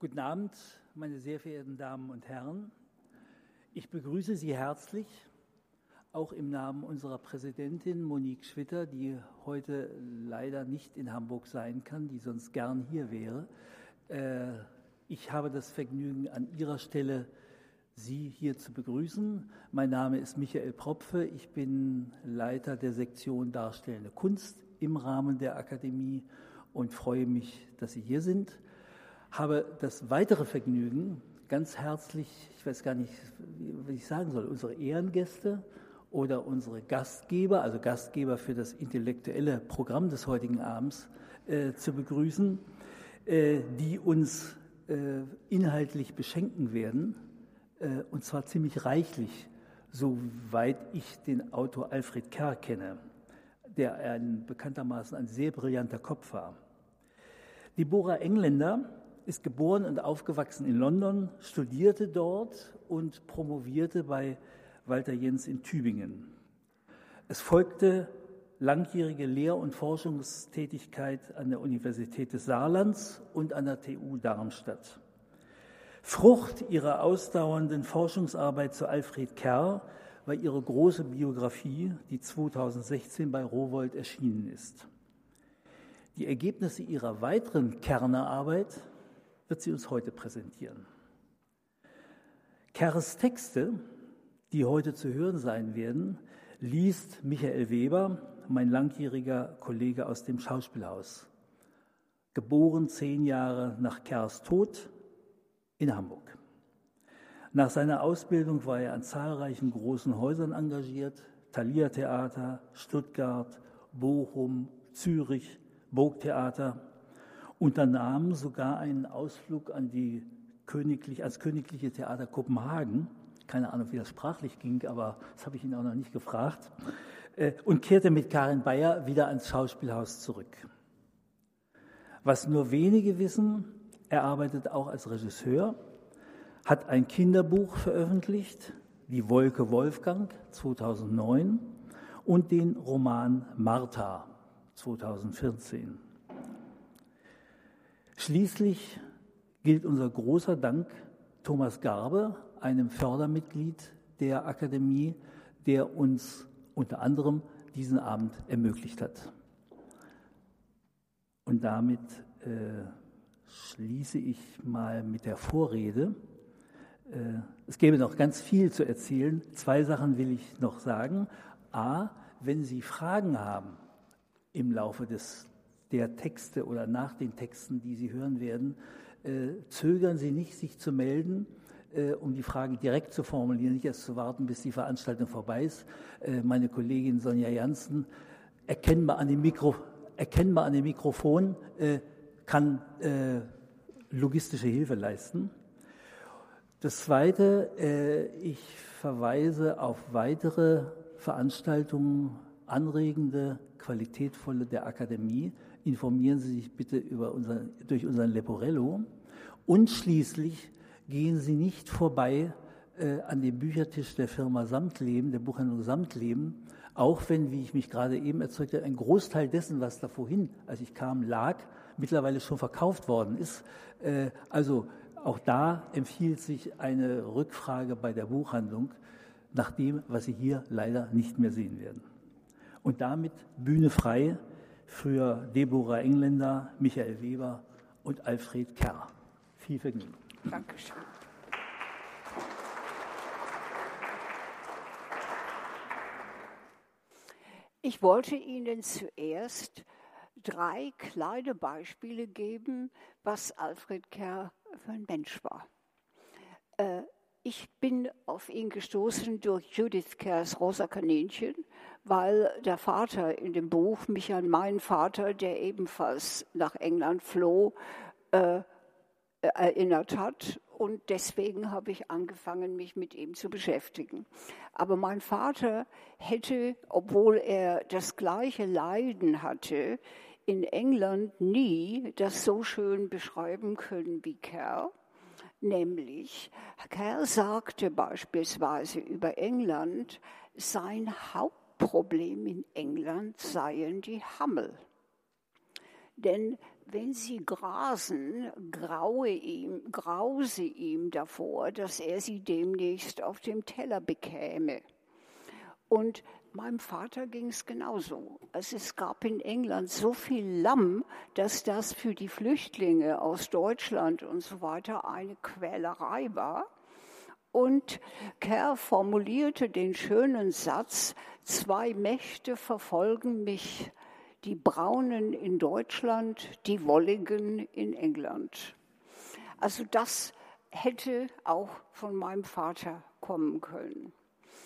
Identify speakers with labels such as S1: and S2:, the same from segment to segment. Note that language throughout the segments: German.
S1: Guten Abend, meine sehr verehrten Damen und Herren. Ich begrüße Sie herzlich, auch im Namen unserer Präsidentin Monique Schwitter, die heute leider nicht in Hamburg sein kann, die sonst gern hier wäre. Ich habe das Vergnügen, an ihrer Stelle Sie hier zu begrüßen. Mein Name ist Michael Propfe, ich bin Leiter der Sektion Darstellende Kunst im Rahmen der Akademie und freue mich, dass Sie hier sind. Habe das weitere Vergnügen, ganz herzlich, ich weiß gar nicht, wie ich sagen soll, unsere Ehrengäste oder unsere Gastgeber, also Gastgeber für das intellektuelle Programm des heutigen Abends, zu begrüßen, die uns inhaltlich beschenken werden, und zwar ziemlich reichlich, soweit ich den Autor Alfred Kerr kenne, der bekanntermaßen ein sehr brillanter Kopf war. Deborah Engländer ist geboren und aufgewachsen in London, studierte dort und promovierte bei Walter Jens in Tübingen. Es folgte langjährige Lehr- und Forschungstätigkeit an der Universität des Saarlands und an der TU Darmstadt. Frucht ihrer ausdauernden Forschungsarbeit zu Alfred Kerr war ihre große Biografie, die 2016 bei Rowohlt erschienen ist. Die Ergebnisse ihrer weiteren Kerner-Arbeit wird sie uns heute präsentieren. Kerrs Texte, die heute zu hören sein werden, liest Michael Weber, mein langjähriger Kollege aus dem Schauspielhaus. Geboren 10 Jahre nach Kerrs Tod in Hamburg. Nach seiner Ausbildung war er an zahlreichen großen Häusern engagiert, Thalia Theater, Stuttgart, Bochum, Zürich, Burgtheater, unternahm sogar einen Ausflug an ans Königliche Theater Kopenhagen. Keine Ahnung, wie das sprachlich ging, aber das habe ich ihn auch noch nicht gefragt. Und kehrte mit Karin Beyer wieder ans Schauspielhaus zurück. Was nur wenige wissen, er arbeitet auch als Regisseur, hat ein Kinderbuch veröffentlicht, Die Wolke Wolfgang 2009 und den Roman Martha 2014. Schließlich gilt unser großer Dank Thomas Garbe, einem Fördermitglied der Akademie, der uns unter anderem diesen Abend ermöglicht hat. Und damit schließe ich mal mit der Vorrede. Es gäbe noch ganz viel zu erzählen. 2 Sachen will ich noch sagen. A, wenn Sie Fragen haben im Laufe der Texte oder nach den Texten, die Sie hören werden, zögern Sie nicht, sich zu melden, um die Fragen direkt zu formulieren, nicht erst zu warten, bis die Veranstaltung vorbei ist. Meine Kollegin Sonja Janssen, erkennbar an dem Mikrofon, kann logistische Hilfe leisten. Das Zweite, ich verweise auf weitere Veranstaltungen, anregende, qualitätvolle der Akademie. Informieren Sie sich bitte durch unseren Leporello. Und schließlich gehen Sie nicht vorbei an dem Büchertisch der Firma Samtleben, der Buchhandlung Samtleben, auch wenn, wie ich mich gerade eben erzeugt habe, ein Großteil dessen, was da vorhin, als ich kam, lag, mittlerweile schon verkauft worden ist. Also auch da empfiehlt sich eine Rückfrage bei der Buchhandlung nach dem, was Sie hier leider nicht mehr sehen werden. Und damit Bühne frei für Deborah Engländer, Michael Weber und Alfred Kerr. Viel Vergnügen.
S2: Dankeschön. Ich wollte Ihnen zuerst 3 kleine Beispiele geben, was Alfred Kerr für ein Mensch war. Ich bin auf ihn gestoßen durch Judith Kerrs Rosa Kaninchen, weil der Vater in dem Buch mich an meinen Vater, der ebenfalls nach England floh, erinnert hat. Und deswegen habe ich angefangen, mich mit ihm zu beschäftigen. Aber mein Vater hätte, obwohl er das gleiche Leiden hatte, in England nie das so schön beschreiben können wie Kerr. Nämlich, Kerr sagte beispielsweise über England, sein Hauptproblem in England seien die Hammel. Denn wenn sie grasen, grause ihm davor, dass er sie demnächst auf dem Teller bekäme. Und meinem Vater ging es genauso. Also es gab in England so viel Lamm, dass das für die Flüchtlinge aus Deutschland und so weiter eine Quälerei war. Und Kerr formulierte den schönen Satz: 2 Mächte verfolgen mich, die Braunen in Deutschland, die Wolligen in England. Also das hätte auch von meinem Vater kommen können.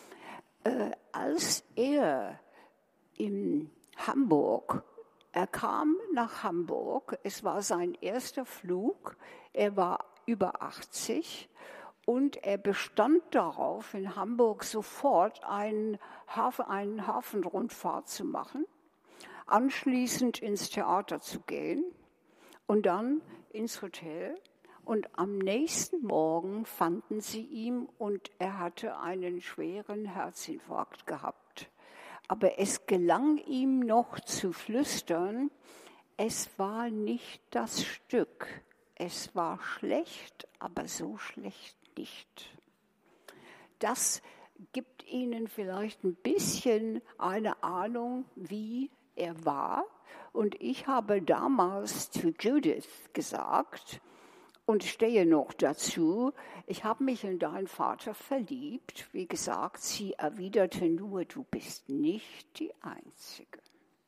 S2: Als er in Hamburg, er kam nach Hamburg, es war sein erster Flug, er war über 80 und er bestand darauf, in Hamburg sofort eine Hafenrundfahrt zu machen, anschließend ins Theater zu gehen und dann ins Hotel. Und am nächsten Morgen fanden sie ihn und er hatte einen schweren Herzinfarkt gehabt. Aber es gelang ihm noch zu flüstern, es war nicht das Stück. Es war schlecht, aber so schlecht nicht. Das gibt Ihnen vielleicht ein bisschen eine Ahnung, wie er war. Und ich habe damals zu Judith gesagt, und stehe noch dazu, ich habe mich in deinen Vater verliebt. Wie gesagt, sie erwiderte nur, du bist nicht die Einzige.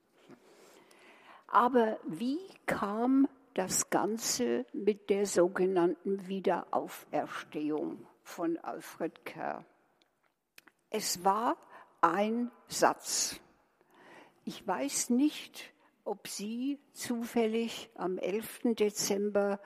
S2: Aber wie kam das Ganze mit der sogenannten Wiederauferstehung von Alfred Kerr? Es war ein Satz. Ich weiß nicht, ob Sie zufällig am 11. Dezember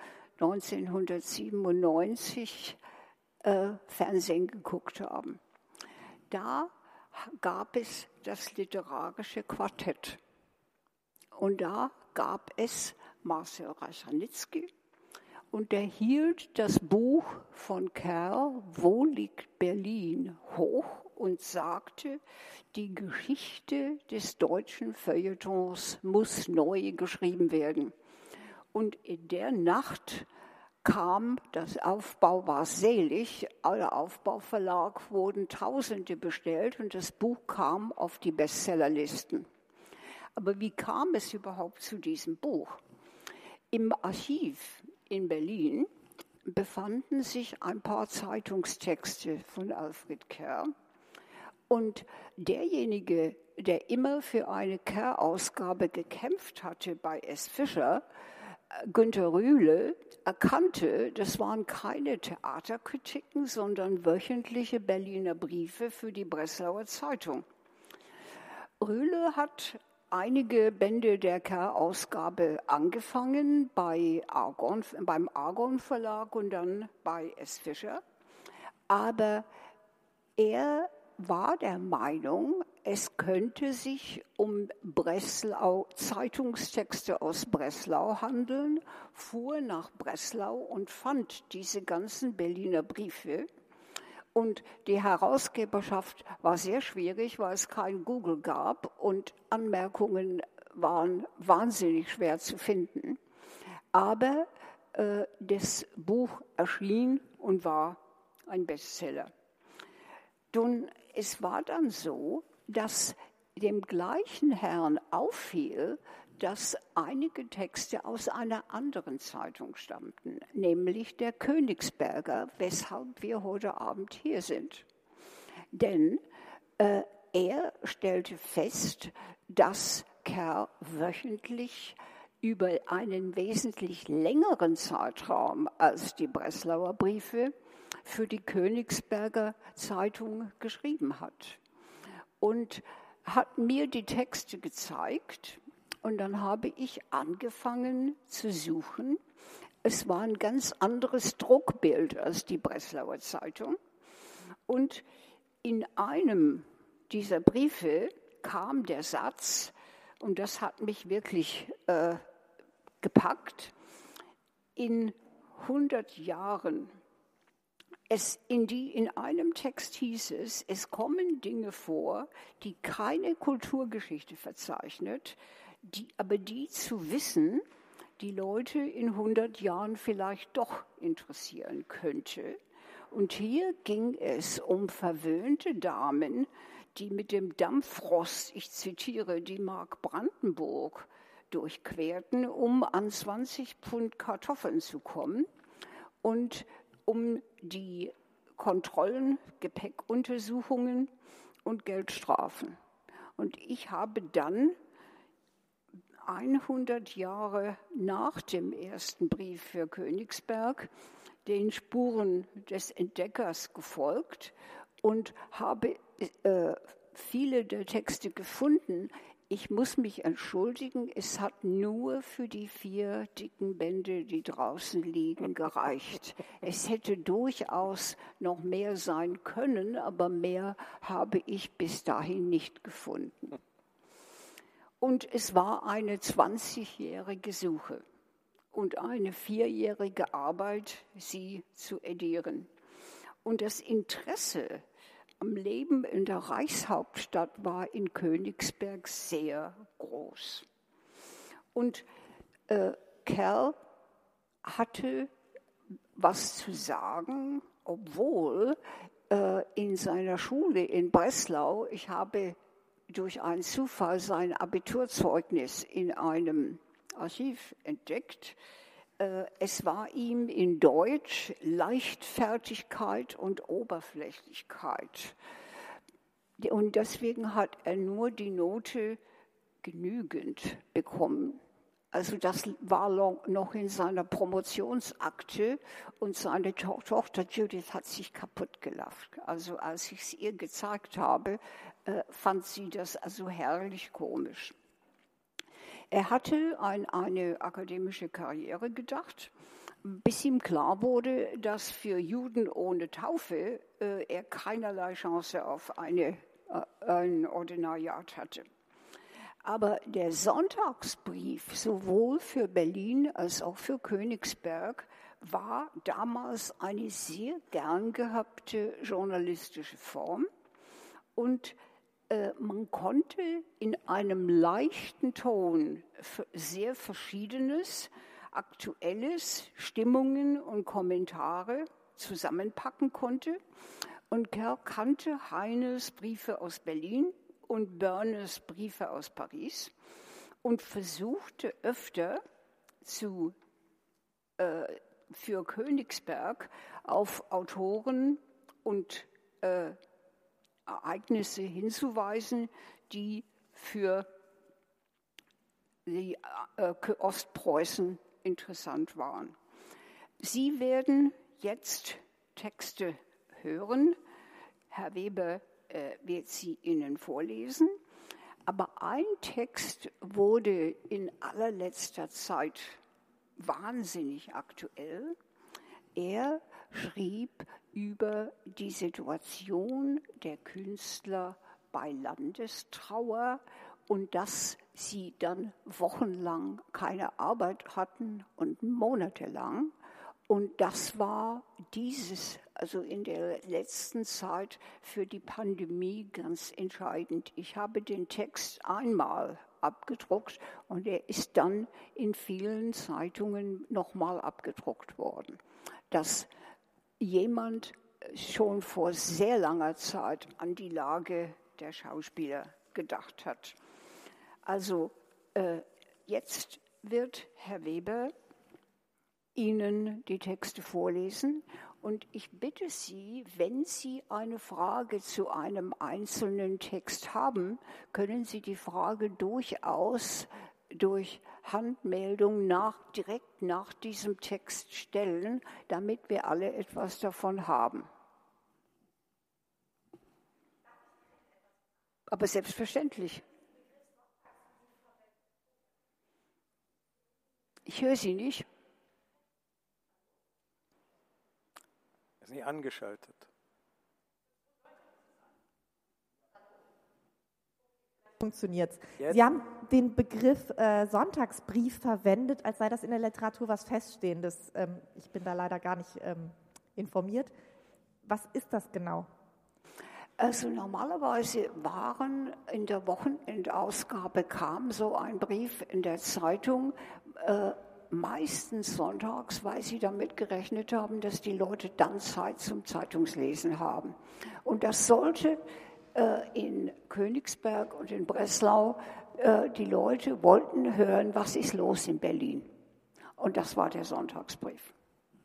S2: 1997 Fernsehen geguckt haben. Da gab es das literarische Quartett. Und da gab es Marcel Reich-Ranitzky und der hielt das Buch von Kerr, Wo liegt Berlin, hoch und sagte, die Geschichte des deutschen Feuilletons muss neu geschrieben werden. Und in der Nacht kam, das Aufbau war selig, aller Aufbauverlag wurden Tausende bestellt und das Buch kam auf die Bestsellerlisten. Aber wie kam es überhaupt zu diesem Buch? Im Archiv in Berlin befanden sich ein paar Zeitungstexte von Alfred Kerr. Und derjenige, der immer für eine Kerr-Ausgabe gekämpft hatte bei S. Fischer, Günter Rühle, erkannte, das waren keine Theaterkritiken, sondern wöchentliche Berliner Briefe für die Breslauer Zeitung. Rühle hat einige Bände der Kerr-Ausgabe angefangen beim Argon Verlag und dann bei S. Fischer. Aber er war der Meinung, es könnte sich um Zeitungstexte aus Breslau handeln, fuhr nach Breslau und fand diese ganzen Berliner Briefe. Und die Herausgeberschaft war sehr schwierig, weil es kein Google gab und Anmerkungen waren wahnsinnig schwer zu finden. Aber das Buch erschien und war ein Bestseller. Nun, es war dann so, dass dem gleichen Herrn auffiel, dass einige Texte aus einer anderen Zeitung stammten, nämlich der Königsberger, weshalb wir heute Abend hier sind. Denn er stellte fest, dass Kerr wöchentlich über einen wesentlich längeren Zeitraum als die Breslauer Briefe für die Königsberger Zeitung geschrieben hat. Und hat mir die Texte gezeigt und dann habe ich angefangen zu suchen. Es war ein ganz anderes Druckbild als die Breslauer Zeitung. Und in einem dieser Briefe kam der Satz, und das hat mich wirklich gepackt, in 100 Jahren. In einem Text hieß es kommen Dinge vor, die keine Kulturgeschichte verzeichnet, aber die zu wissen, die Leute in 100 Jahren vielleicht doch interessieren könnte. Und hier ging es um verwöhnte Damen, die mit dem Dampfrost, ich zitiere, die Mark Brandenburg durchquerten, um an 20 Pfund Kartoffeln zu kommen und um die Kontrollen, Gepäckuntersuchungen und Geldstrafen. Und ich habe dann 100 Jahre nach dem ersten Brief für Königsberg den Spuren des Entdeckers gefolgt und habe viele der Texte gefunden. Ich muss mich entschuldigen, es hat nur für die 4 dicken Bände, die draußen liegen, gereicht. Es hätte durchaus noch mehr sein können, aber mehr habe ich bis dahin nicht gefunden. Und es war eine 20-jährige Suche und eine 4-jährige Arbeit, sie zu edieren. Und das Interesse am Leben in der Reichshauptstadt war in Königsberg sehr groß. Und Kerr hatte was zu sagen, obwohl in seiner Schule in Breslau, ich habe durch einen Zufall sein Abiturzeugnis in einem Archiv entdeckt. Es war ihm in Deutsch Leichtfertigkeit und Oberflächlichkeit. Und deswegen hat er nur die Note genügend bekommen. Also das war noch in seiner Promotionsakte und seine Tochter Judith hat sich kaputt gelacht. Also als ich es ihr gezeigt habe, fand sie das also herrlich komisch. Er hatte eine akademische Karriere gedacht, bis ihm klar wurde, dass für Juden ohne Taufe er keinerlei Chance auf ein Ordinariat hatte. Aber der Sonntagsbrief, sowohl für Berlin als auch für Königsberg, war damals eine sehr gern gehabte journalistische Form. Und man konnte in einem leichten Ton sehr Verschiedenes, Aktuelles, Stimmungen und Kommentare zusammenpacken konnte. Und Kerr kannte Heines Briefe aus Berlin und Börnes Briefe aus Paris und versuchte öfter für Königsberg auf Autoren und Ereignisse hinzuweisen, die für die Ostpreußen interessant waren. Sie werden jetzt Texte hören. Herr Weber wird sie Ihnen vorlesen. Aber ein Text wurde in allerletzter Zeit wahnsinnig aktuell. Er schrieb über die Situation der Künstler bei Landestrauer und dass sie dann wochenlang keine Arbeit hatten und monatelang. Und das war also in der letzten Zeit für die Pandemie ganz entscheidend. Ich habe den Text einmal abgedruckt und er ist dann in vielen Zeitungen nochmal abgedruckt worden. Dass jemand schon vor sehr langer Zeit an die Lage der Schauspieler gedacht hat. Also jetzt wird Herr Weber Ihnen die Texte vorlesen und ich bitte Sie, wenn Sie eine Frage zu einem einzelnen Text haben, können Sie die Frage durchaus durch Handmeldung direkt nach diesem Text stellen, damit wir alle etwas davon haben. Aber selbstverständlich. Ich höre Sie nicht.
S3: Ist nicht angeschaltet.
S4: Funktioniert. Sie haben den Begriff Sonntagsbrief verwendet, als sei das in der Literatur was Feststehendes. Ich bin da leider gar nicht informiert. Was ist das genau?
S2: Also normalerweise waren in der Wochenendausgabe kam so ein Brief in der Zeitung. meistens sonntags, weil sie damit gerechnet haben, dass die Leute dann Zeit zum Zeitungslesen haben. Und das sollte in Königsberg und in Breslau, die Leute wollten hören, was ist los in Berlin. Und das war der Sonntagsbrief.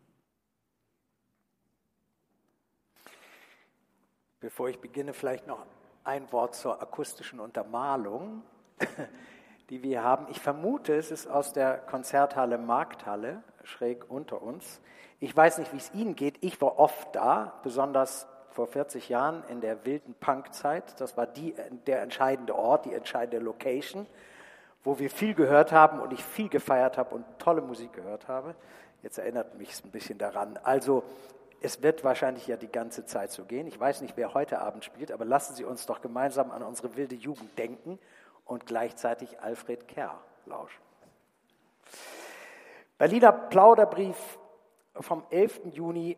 S3: Bevor ich beginne, vielleicht noch ein Wort zur akustischen Untermalung, die wir haben. Ich vermute, es ist aus der Konzerthalle Markthalle, schräg unter uns. Ich weiß nicht, wie es Ihnen geht. Ich war oft da, besonders vor 40 Jahren in der wilden Punkzeit. Das war der entscheidende Ort, die entscheidende Location, wo wir viel gehört haben und ich viel gefeiert habe und tolle Musik gehört habe. Jetzt erinnert mich es ein bisschen daran. Also es wird wahrscheinlich ja die ganze Zeit so gehen. Ich weiß nicht, wer heute Abend spielt, aber lassen Sie uns doch gemeinsam an unsere wilde Jugend denken und gleichzeitig Alfred Kerr lauschen. Berliner Plauderbrief vom 11. Juni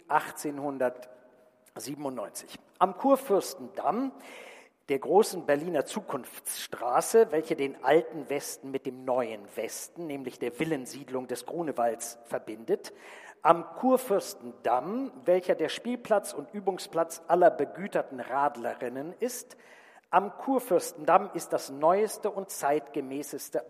S3: 1897. Am Kurfürstendamm, der großen Berliner Zukunftsstraße, welche den alten Westen mit dem neuen Westen, nämlich der Villensiedlung des Grunewalds, verbindet. Am Kurfürstendamm, welcher der Spielplatz und Übungsplatz aller begüterten Radlerinnen ist. Am Kurfürstendamm ist die neueste und zeitgemäßeste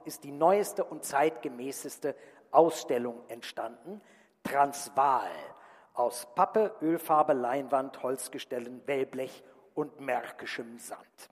S3: Ausstellung entstanden, Transvaal, aus Pappe, Ölfarbe, Leinwand, Holzgestellen, Wellblech und märkischem Sand.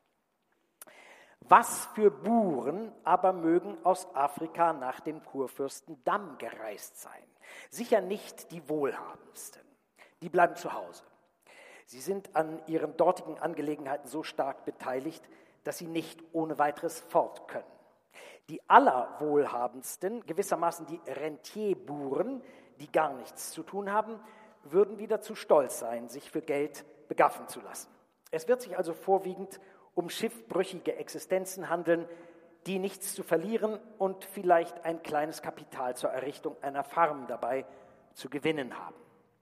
S3: Was für Buren aber mögen aus Afrika nach dem Kurfürstendamm gereist sein? Sicher nicht die Wohlhabendsten. Die bleiben zu Hause. Sie sind an ihren dortigen Angelegenheiten so stark beteiligt, dass sie nicht ohne weiteres fort können. Die allerwohlhabendsten, gewissermaßen die Rentierburen, die gar nichts zu tun haben, würden wieder zu stolz sein, sich für Geld begaffen zu lassen. Es wird sich also vorwiegend um schiffbrüchige Existenzen handeln, die nichts zu verlieren und vielleicht ein kleines Kapital zur Errichtung einer Farm dabei zu gewinnen haben.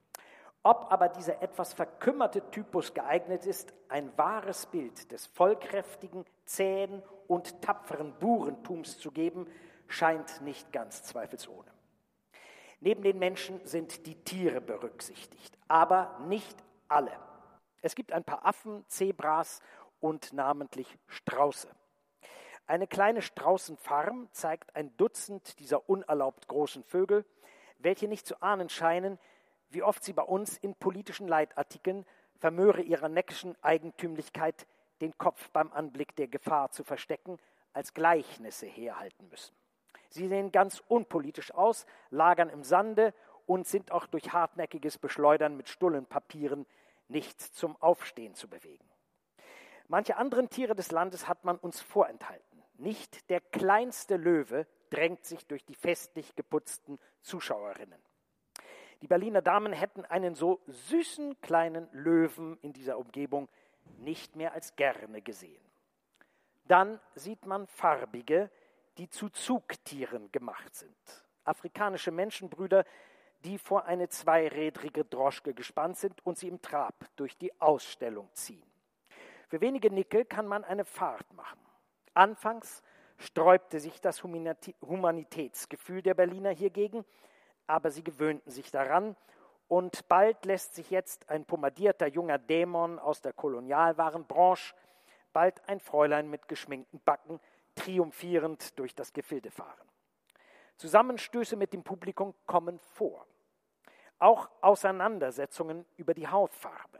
S3: Ob aber dieser etwas verkümmerte Typus geeignet ist, ein wahres Bild des vollkräftigen, zähen und tapferen Burentums zu geben, scheint nicht ganz zweifelsohne. Neben den Menschen sind die Tiere berücksichtigt, aber nicht alle. Es gibt ein paar Affen, Zebras und namentlich Strauße. Eine kleine Straußenfarm zeigt ein Dutzend dieser unerlaubt großen Vögel, welche nicht zu ahnen scheinen, wie oft sie bei uns in politischen Leitartikeln vermöre ihrer neckischen Eigentümlichkeit den Kopf beim Anblick der Gefahr zu verstecken, als Gleichnisse herhalten müssen. Sie sehen ganz unpolitisch aus, lagern im Sande und sind auch durch hartnäckiges Beschleudern mit Stullenpapieren nicht zum Aufstehen zu bewegen. Manche anderen Tiere des Landes hat man uns vorenthalten. Nicht der kleinste Löwe drängt sich durch die festlich geputzten Zuschauerinnen. Die Berliner Damen hätten einen so süßen kleinen Löwen in dieser Umgebung nicht mehr als gerne gesehen. Dann sieht man farbige, die zu Zugtieren gemacht sind. Afrikanische Menschenbrüder, die vor eine zweirädrige Droschke gespannt sind und sie im Trab durch die Ausstellung ziehen. Für wenige Nickel kann man eine Fahrt machen. Anfangs sträubte sich das Humanitätsgefühl der Berliner hiergegen, aber sie gewöhnten sich daran und bald lässt sich jetzt ein pomadierter junger Dämon aus der Kolonialwarenbranche, bald ein Fräulein mit geschminkten Backen triumphierend durch das Gefilde fahren. Zusammenstöße mit dem Publikum kommen vor. Auch Auseinandersetzungen über die Hautfarbe.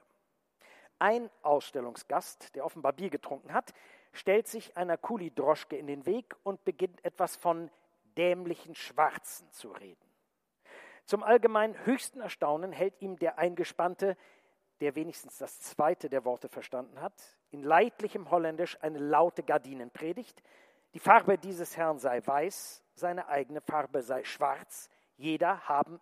S3: Ein Ausstellungsgast, der offenbar Bier getrunken hat, stellt sich einer Kuli-Droschke in den Weg und beginnt etwas von dämlichen Schwarzen zu reden. Zum allgemein höchsten Erstaunen hält ihm der Eingespannte, der wenigstens das zweite der Worte verstanden hat, in leidlichem Holländisch eine laute Gardinenpredigt. Die Farbe dieses Herrn sei weiß, seine eigene Farbe sei schwarz, jeder habe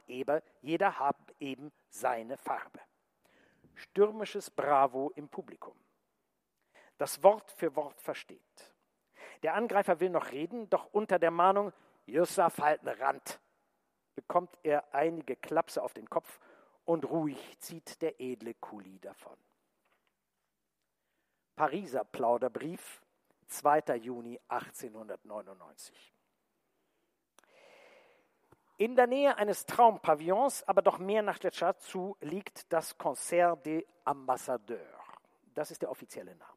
S3: eben seine Farbe. Stürmisches Bravo im Publikum. Das Wort für Wort versteht. Der Angreifer will noch reden, doch unter der Mahnung »Jussa falten Rand« bekommt er einige Klapse auf den Kopf und ruhig zieht der edle Kuli davon. Pariser Plauderbrief, 2. Juni 1899. In der Nähe eines Traumpavillons, aber doch mehr nach der Stadt zu, liegt das Concert des Ambassadeurs. Das ist der offizielle Name.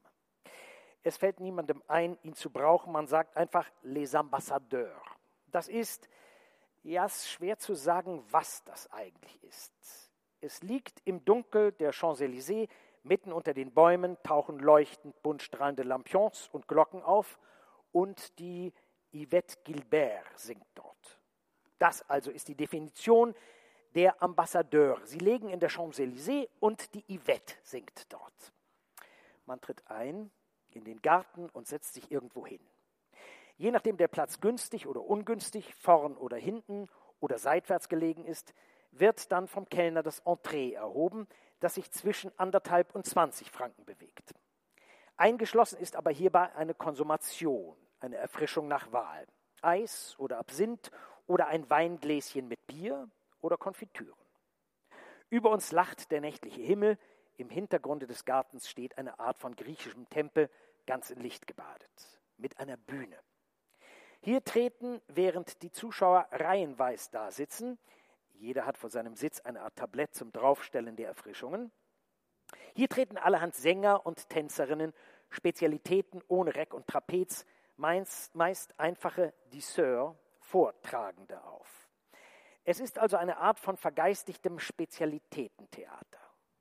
S3: Es fällt niemandem ein, ihn zu brauchen. Man sagt einfach les ambassadeurs. Das ist, ja, es ist schwer zu sagen, was das eigentlich ist. Es liegt im Dunkel der Champs-Élysées, mitten unter den Bäumen tauchen leuchtend bunt strahlende Lampions und Glocken auf und die Yvette Gilbert singt dort. Das also ist die Definition der Ambassadeur. Sie legen in der Champs-Élysées und die Yvette singt dort. Man tritt ein in den Garten und setzt sich irgendwo hin. Je nachdem der Platz günstig oder ungünstig, vorn oder hinten oder seitwärts gelegen ist, wird dann vom Kellner das Entree erhoben, das sich zwischen 1,5 und 20 Franken bewegt. Eingeschlossen ist aber hierbei eine Konsumation, eine Erfrischung nach Wahl. Eis oder Absinth oder ein Weingläschen mit Bier oder Konfitüren. Über uns lacht der nächtliche Himmel, im Hintergrunde des Gartens steht eine Art von griechischem Tempel, ganz in Licht gebadet, mit einer Bühne. Hier treten, während die Zuschauer reihenweise da sitzen, jeder hat vor seinem Sitz eine Art Tablett zum Draufstellen der Erfrischungen, hier treten allerhand Sänger und Tänzerinnen, Spezialitäten ohne Reck und Trapez, meist einfache Disseurs, Vortragende auf. Es ist also eine Art von vergeistigtem Spezialitätentheater.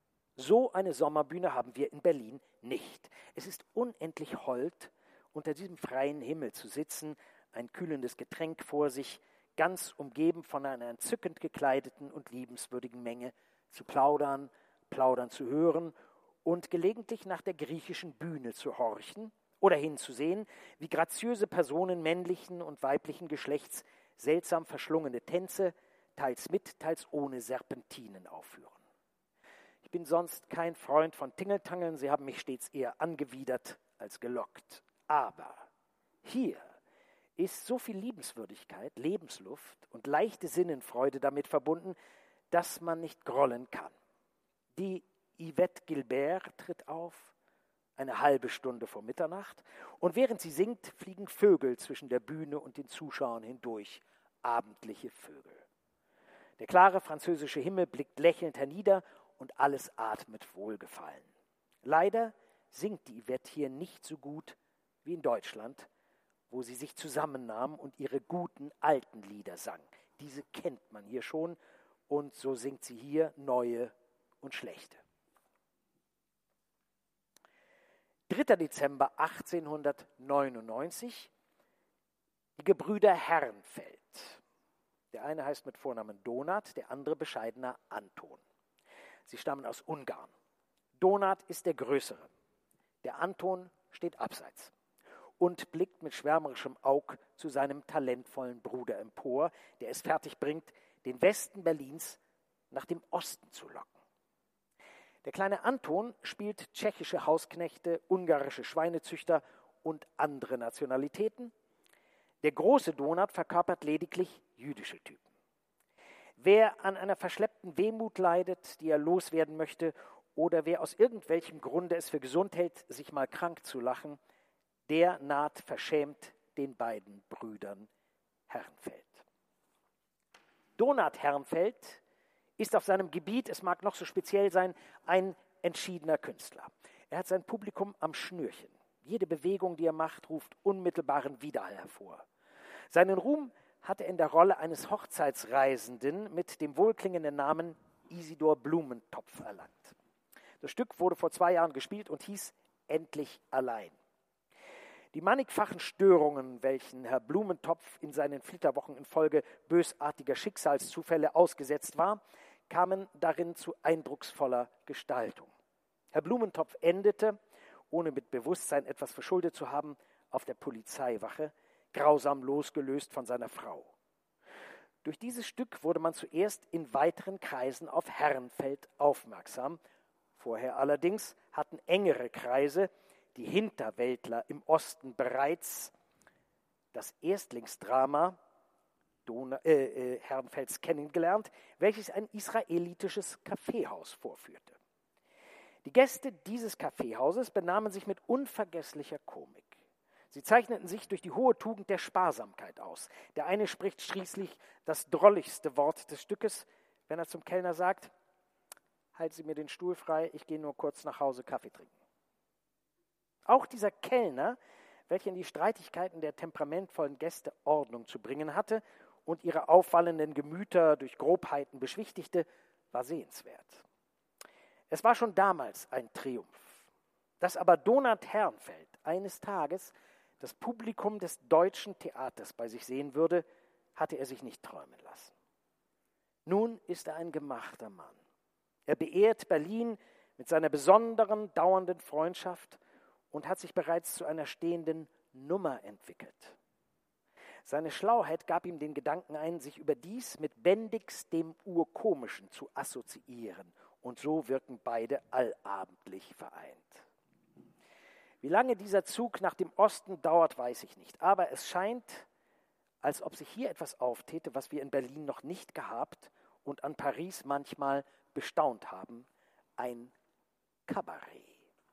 S3: So eine Sommerbühne haben wir in Berlin nicht. Es ist unendlich hold, unter diesem freien Himmel zu sitzen, ein kühlendes Getränk vor sich, ganz umgeben von einer entzückend gekleideten und liebenswürdigen Menge, zu plaudern zu hören und gelegentlich nach der griechischen Bühne zu horchen oder hinzusehen, wie graziöse Personen männlichen und weiblichen Geschlechts seltsam verschlungene Tänze, teils mit, teils ohne Serpentinen aufführen. Ich bin sonst kein Freund von Tingeltangeln, sie haben mich stets eher angewidert als gelockt. Aber hier ist so viel Liebenswürdigkeit, Lebensluft und leichte Sinnenfreude damit verbunden, dass man nicht grollen kann. Die Yvette Gilbert tritt auf, eine halbe Stunde vor Mitternacht, und während sie singt, fliegen Vögel zwischen der Bühne und den Zuschauern hindurch, abendliche Vögel. Der klare französische Himmel blickt lächelnd hernieder und alles atmet Wohlgefallen. Leider singt die Yvette hier nicht so gut wie in Deutschland, wo sie sich zusammennahm und ihre guten alten Lieder sang. Diese kennt man hier schon und so singt sie hier neue und schlechte. 3. Dezember 1899, die Gebrüder Herrenfeld. Der eine heißt mit Vornamen Donat, der andere bescheidener Anton. Sie stammen aus Ungarn. Donat ist der Größere. Der Anton steht abseits und blickt mit schwärmerischem Aug zu seinem talentvollen Bruder empor, der es fertigbringt, den Westen Berlins nach dem Osten zu locken. Der kleine Anton spielt tschechische Hausknechte, ungarische Schweinezüchter und andere Nationalitäten. Der große Donat verkörpert lediglich jüdische Typen. Wer an einer verschleppten Wehmut leidet, die er loswerden möchte, oder wer aus irgendwelchem Grunde es für gesund hält, sich mal krank zu lachen, der naht verschämt den beiden Brüdern Herrenfeld. Donat Herrenfeld ist auf seinem Gebiet, es mag noch so speziell sein, ein entschiedener Künstler. Er hat sein Publikum am Schnürchen. Jede Bewegung, die er macht, ruft unmittelbaren Widerhall hervor. Seinen Ruhm hat er in der Rolle eines Hochzeitsreisenden mit dem wohlklingenden Namen Isidor Blumentopf erlangt. Das Stück wurde vor 2 Jahren gespielt und hieß Endlich allein. Die mannigfachen Störungen, welchen Herr Blumentopf in seinen Flitterwochen infolge bösartiger Schicksalszufälle ausgesetzt war, kamen darin zu eindrucksvoller Gestaltung. Herr Blumentopf endete, ohne mit Bewusstsein etwas verschuldet zu haben, auf der Polizeiwache, grausam losgelöst von seiner Frau. Durch dieses Stück wurde man zuerst in weiteren Kreisen auf Herrenfeld aufmerksam. Vorher allerdings hatten engere Kreise, die Hinterwäldler im Osten, bereits das Erstlingsdrama Herrenfelds kennengelernt, welches ein israelitisches Kaffeehaus vorführte. Die Gäste dieses Kaffeehauses benahmen sich mit unvergesslicher Komik. Sie zeichneten sich durch die hohe Tugend der Sparsamkeit aus. Der eine spricht schließlich das drolligste Wort des Stückes, wenn er zum Kellner sagt: Halten Sie mir den Stuhl frei, ich gehe nur kurz nach Hause Kaffee trinken. Auch dieser Kellner, welcher in die Streitigkeiten der temperamentvollen Gäste Ordnung zu bringen hatte und ihre auffallenden Gemüter durch Grobheiten beschwichtigte, war sehenswert. Es war schon damals ein Triumph. Dass aber Donat Herrnfeld eines Tages das Publikum des Deutschen Theaters bei sich sehen würde, hatte er sich nicht träumen lassen. Nun ist er ein gemachter Mann. Er beehrt Berlin mit seiner besonderen, dauernden Freundschaft und hat sich bereits zu einer stehenden Nummer entwickelt. Seine Schlauheit gab ihm den Gedanken ein, sich überdies mit Bendix dem Urkomischen zu assoziieren, und so wirken beide allabendlich vereint. Wie lange dieser Zug nach dem Osten dauert, weiß ich nicht, aber es scheint, als ob sich hier etwas auftäte, was wir in Berlin noch nicht gehabt und an Paris manchmal bestaunt haben: ein Kabarett.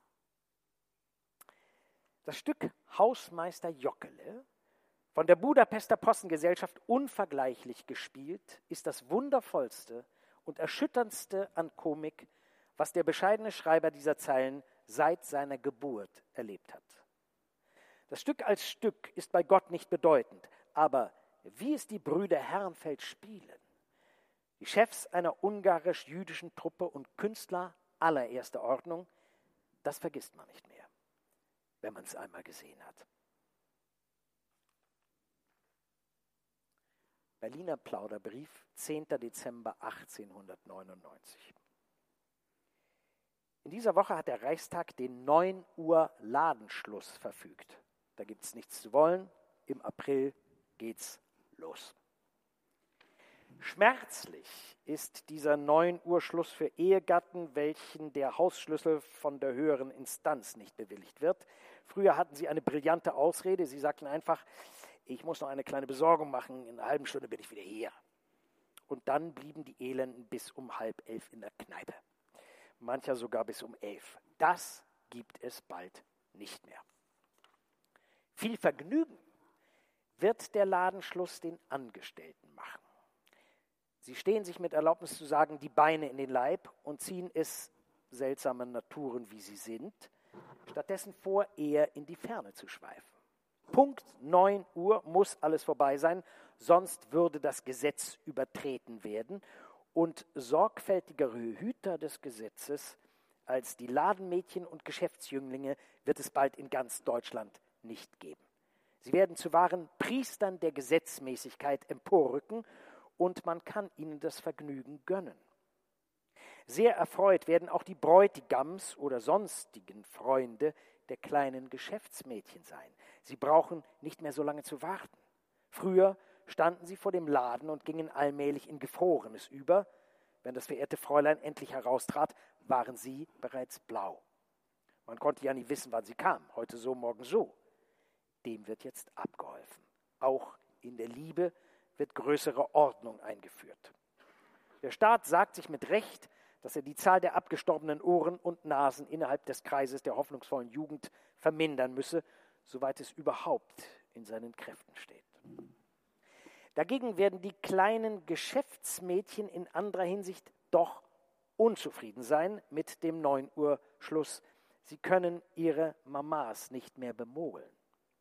S3: Das Stück Hausmeister Jockele, von der Budapester Possengesellschaft unvergleichlich gespielt, ist das wundervollste und erschütterndste an Komik, was der bescheidene Schreiber dieser Zeilen seit seiner Geburt erlebt hat. Das Stück als Stück ist bei Gott nicht bedeutend, aber wie es die Brüder Herrnfeld spielen, die Chefs einer ungarisch-jüdischen Truppe und Künstler allererster Ordnung, das vergisst man nicht mehr, wenn man es einmal gesehen hat. Berliner Plauderbrief, 10. Dezember 1899. In dieser Woche hat der Reichstag den 9 Uhr Ladenschluss verfügt. Da gibt es nichts zu wollen. Im April geht's los. Schmerzlich ist dieser 9 Uhr Schluss für Ehegatten, welchen der Hausschlüssel von der höheren Instanz nicht bewilligt wird. Früher hatten sie eine brillante Ausrede. Sie sagten einfach: Ich muss noch eine kleine Besorgung machen, in einer halben Stunde bin ich wieder hier. Und dann blieben die Elenden bis um 10:30 in der Kneipe. Mancher sogar bis um 11. Das gibt es bald nicht mehr. Viel Vergnügen wird der Ladenschluss den Angestellten machen. Sie stehen sich mit Erlaubnis zu sagen die Beine in den Leib und ziehen es, seltsame Naturen wie sie sind, stattdessen vor, eher in die Ferne zu schweifen. Punkt 9 Uhr muss alles vorbei sein, sonst würde das Gesetz übertreten werden, und sorgfältigere Hüter des Gesetzes als die Ladenmädchen und Geschäftsjünglinge wird es bald in ganz Deutschland nicht geben. Sie werden zu wahren Priestern der Gesetzmäßigkeit emporrücken, und man kann ihnen das Vergnügen gönnen. Sehr erfreut werden auch die Bräutigams oder sonstigen Freunde der kleinen Geschäftsmädchen sein. Sie brauchen nicht mehr so lange zu warten. Früher standen sie vor dem Laden und gingen allmählich in Gefrorenes über. Wenn das verehrte Fräulein endlich heraustrat, waren sie bereits blau. Man konnte ja nie wissen, wann sie kamen, heute so, morgen so. Dem wird jetzt abgeholfen. Auch in der Liebe wird größere Ordnung eingeführt. Der Staat sagt sich mit Recht, dass er die Zahl der abgestorbenen Ohren und Nasen innerhalb des Kreises der hoffnungsvollen Jugend vermindern müsse, soweit es überhaupt in seinen Kräften steht. Dagegen werden die kleinen Geschäftsmädchen in anderer Hinsicht doch unzufrieden sein mit dem 9 Uhr Schluss. Sie können ihre Mamas nicht mehr bemogeln.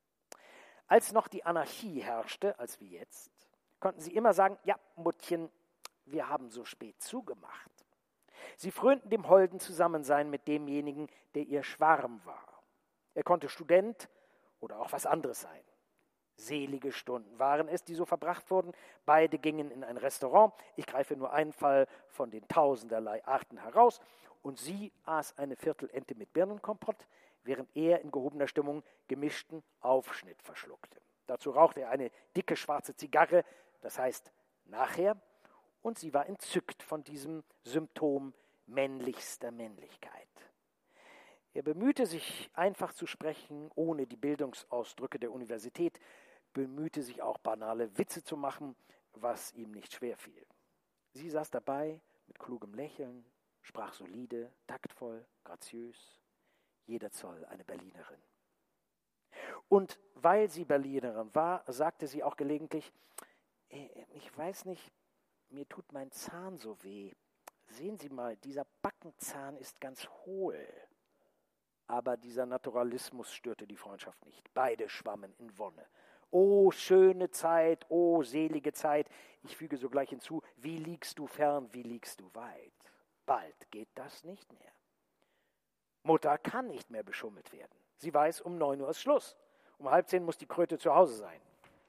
S3: Als noch die Anarchie herrschte, als wie jetzt, konnten sie immer sagen: Ja, Muttchen, wir haben so spät zugemacht. Sie frönten dem holden Zusammensein mit demjenigen, der ihr Schwarm war. Er konnte Student oder auch was anderes sein. Selige Stunden waren es, die so verbracht wurden. Beide gingen in ein Restaurant. Ich greife nur einen Fall von den tausenderlei Arten heraus. Und sie aß eine Viertelente mit Birnenkompott, während er in gehobener Stimmung gemischten Aufschnitt verschluckte. Dazu rauchte er eine dicke schwarze Zigarre, das heißt nachher, und sie war entzückt von diesem Symptom männlichster Männlichkeit. Er bemühte sich, einfach zu sprechen, ohne die Bildungsausdrücke der Universität, bemühte sich auch, banale Witze zu machen, was ihm nicht schwer fiel. Sie saß dabei mit klugem Lächeln, sprach solide, taktvoll, graziös, jeder Zoll eine Berlinerin. Und weil sie Berlinerin war, sagte sie auch gelegentlich, ich weiß nicht, mir tut mein Zahn so weh. Sehen Sie mal, dieser Backenzahn ist ganz hohl. Aber dieser Naturalismus störte die Freundschaft nicht. Beide schwammen in Wonne. Oh, schöne Zeit, oh, selige Zeit. Ich füge sogleich hinzu, wie liegst du fern, wie liegst du weit. Bald geht das nicht mehr. Mutter kann nicht mehr beschummelt werden. Sie weiß, um 9 Uhr ist Schluss. Um 9:30 muss die Kröte zu Hause sein.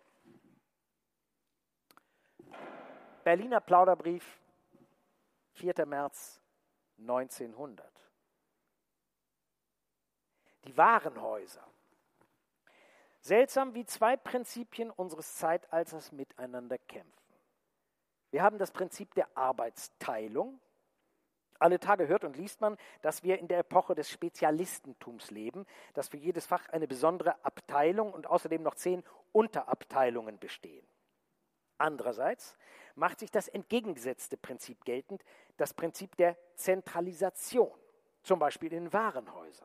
S3: Berliner Plauderbrief, 4. März 1900. Die Warenhäuser. Seltsam, wie zwei Prinzipien unseres Zeitalters miteinander kämpfen. Wir haben das Prinzip der Arbeitsteilung. Alle Tage hört und liest man, dass wir in der Epoche des Spezialistentums leben, dass für jedes Fach eine besondere Abteilung und außerdem noch 10 Unterabteilungen bestehen. Andererseits macht sich das entgegengesetzte Prinzip geltend, das Prinzip der Zentralisation, zum Beispiel in Warenhäusern.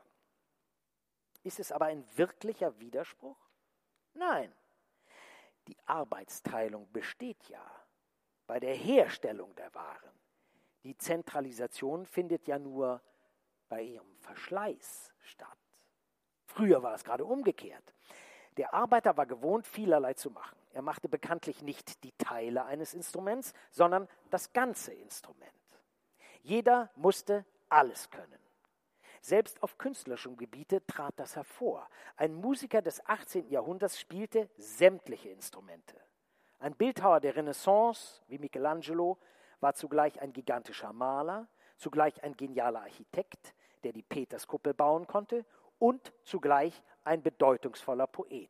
S3: Ist es aber ein wirklicher Widerspruch? Nein. Die Arbeitsteilung besteht ja bei der Herstellung der Waren. Die Zentralisation findet ja nur bei ihrem Verschleiß statt. Früher war es gerade umgekehrt. Der Arbeiter war gewohnt, vielerlei zu machen. Er machte bekanntlich nicht die Teile eines Instruments, sondern das ganze Instrument. Jeder musste alles können. Selbst auf künstlerischem Gebiete trat das hervor. Ein Musiker des 18. Jahrhunderts spielte sämtliche Instrumente. Ein Bildhauer der Renaissance, wie Michelangelo, war zugleich ein gigantischer Maler, zugleich ein genialer Architekt, der die Peterskuppel bauen konnte, und zugleich ein bedeutungsvoller Poet.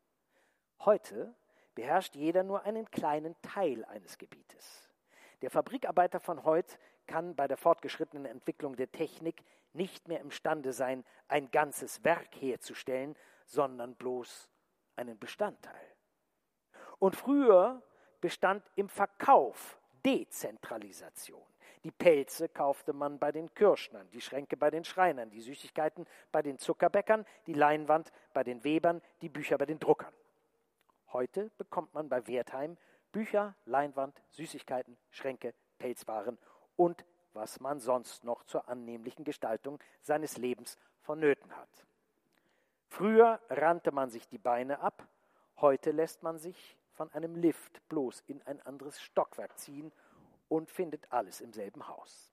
S3: Heute beherrscht jeder nur einen kleinen Teil eines Gebietes. Der Fabrikarbeiter von heute kann bei der fortgeschrittenen Entwicklung der Technik nicht mehr imstande sein, ein ganzes Werk herzustellen, sondern bloß einen Bestandteil. Und früher bestand im Verkauf Dezentralisation. Die Pelze kaufte man bei den Kürschnern, die Schränke bei den Schreinern, die Süßigkeiten bei den Zuckerbäckern, die Leinwand bei den Webern, die Bücher bei den Druckern. Heute bekommt man bei Wertheim Bücher, Leinwand, Süßigkeiten, Schränke, Pelzwaren und was man sonst noch zur annehmlichen Gestaltung seines Lebens vonnöten hat. Früher rannte man sich die Beine ab, heute lässt man sich von einem Lift bloß in ein anderes Stockwerk ziehen und findet alles im selben Haus.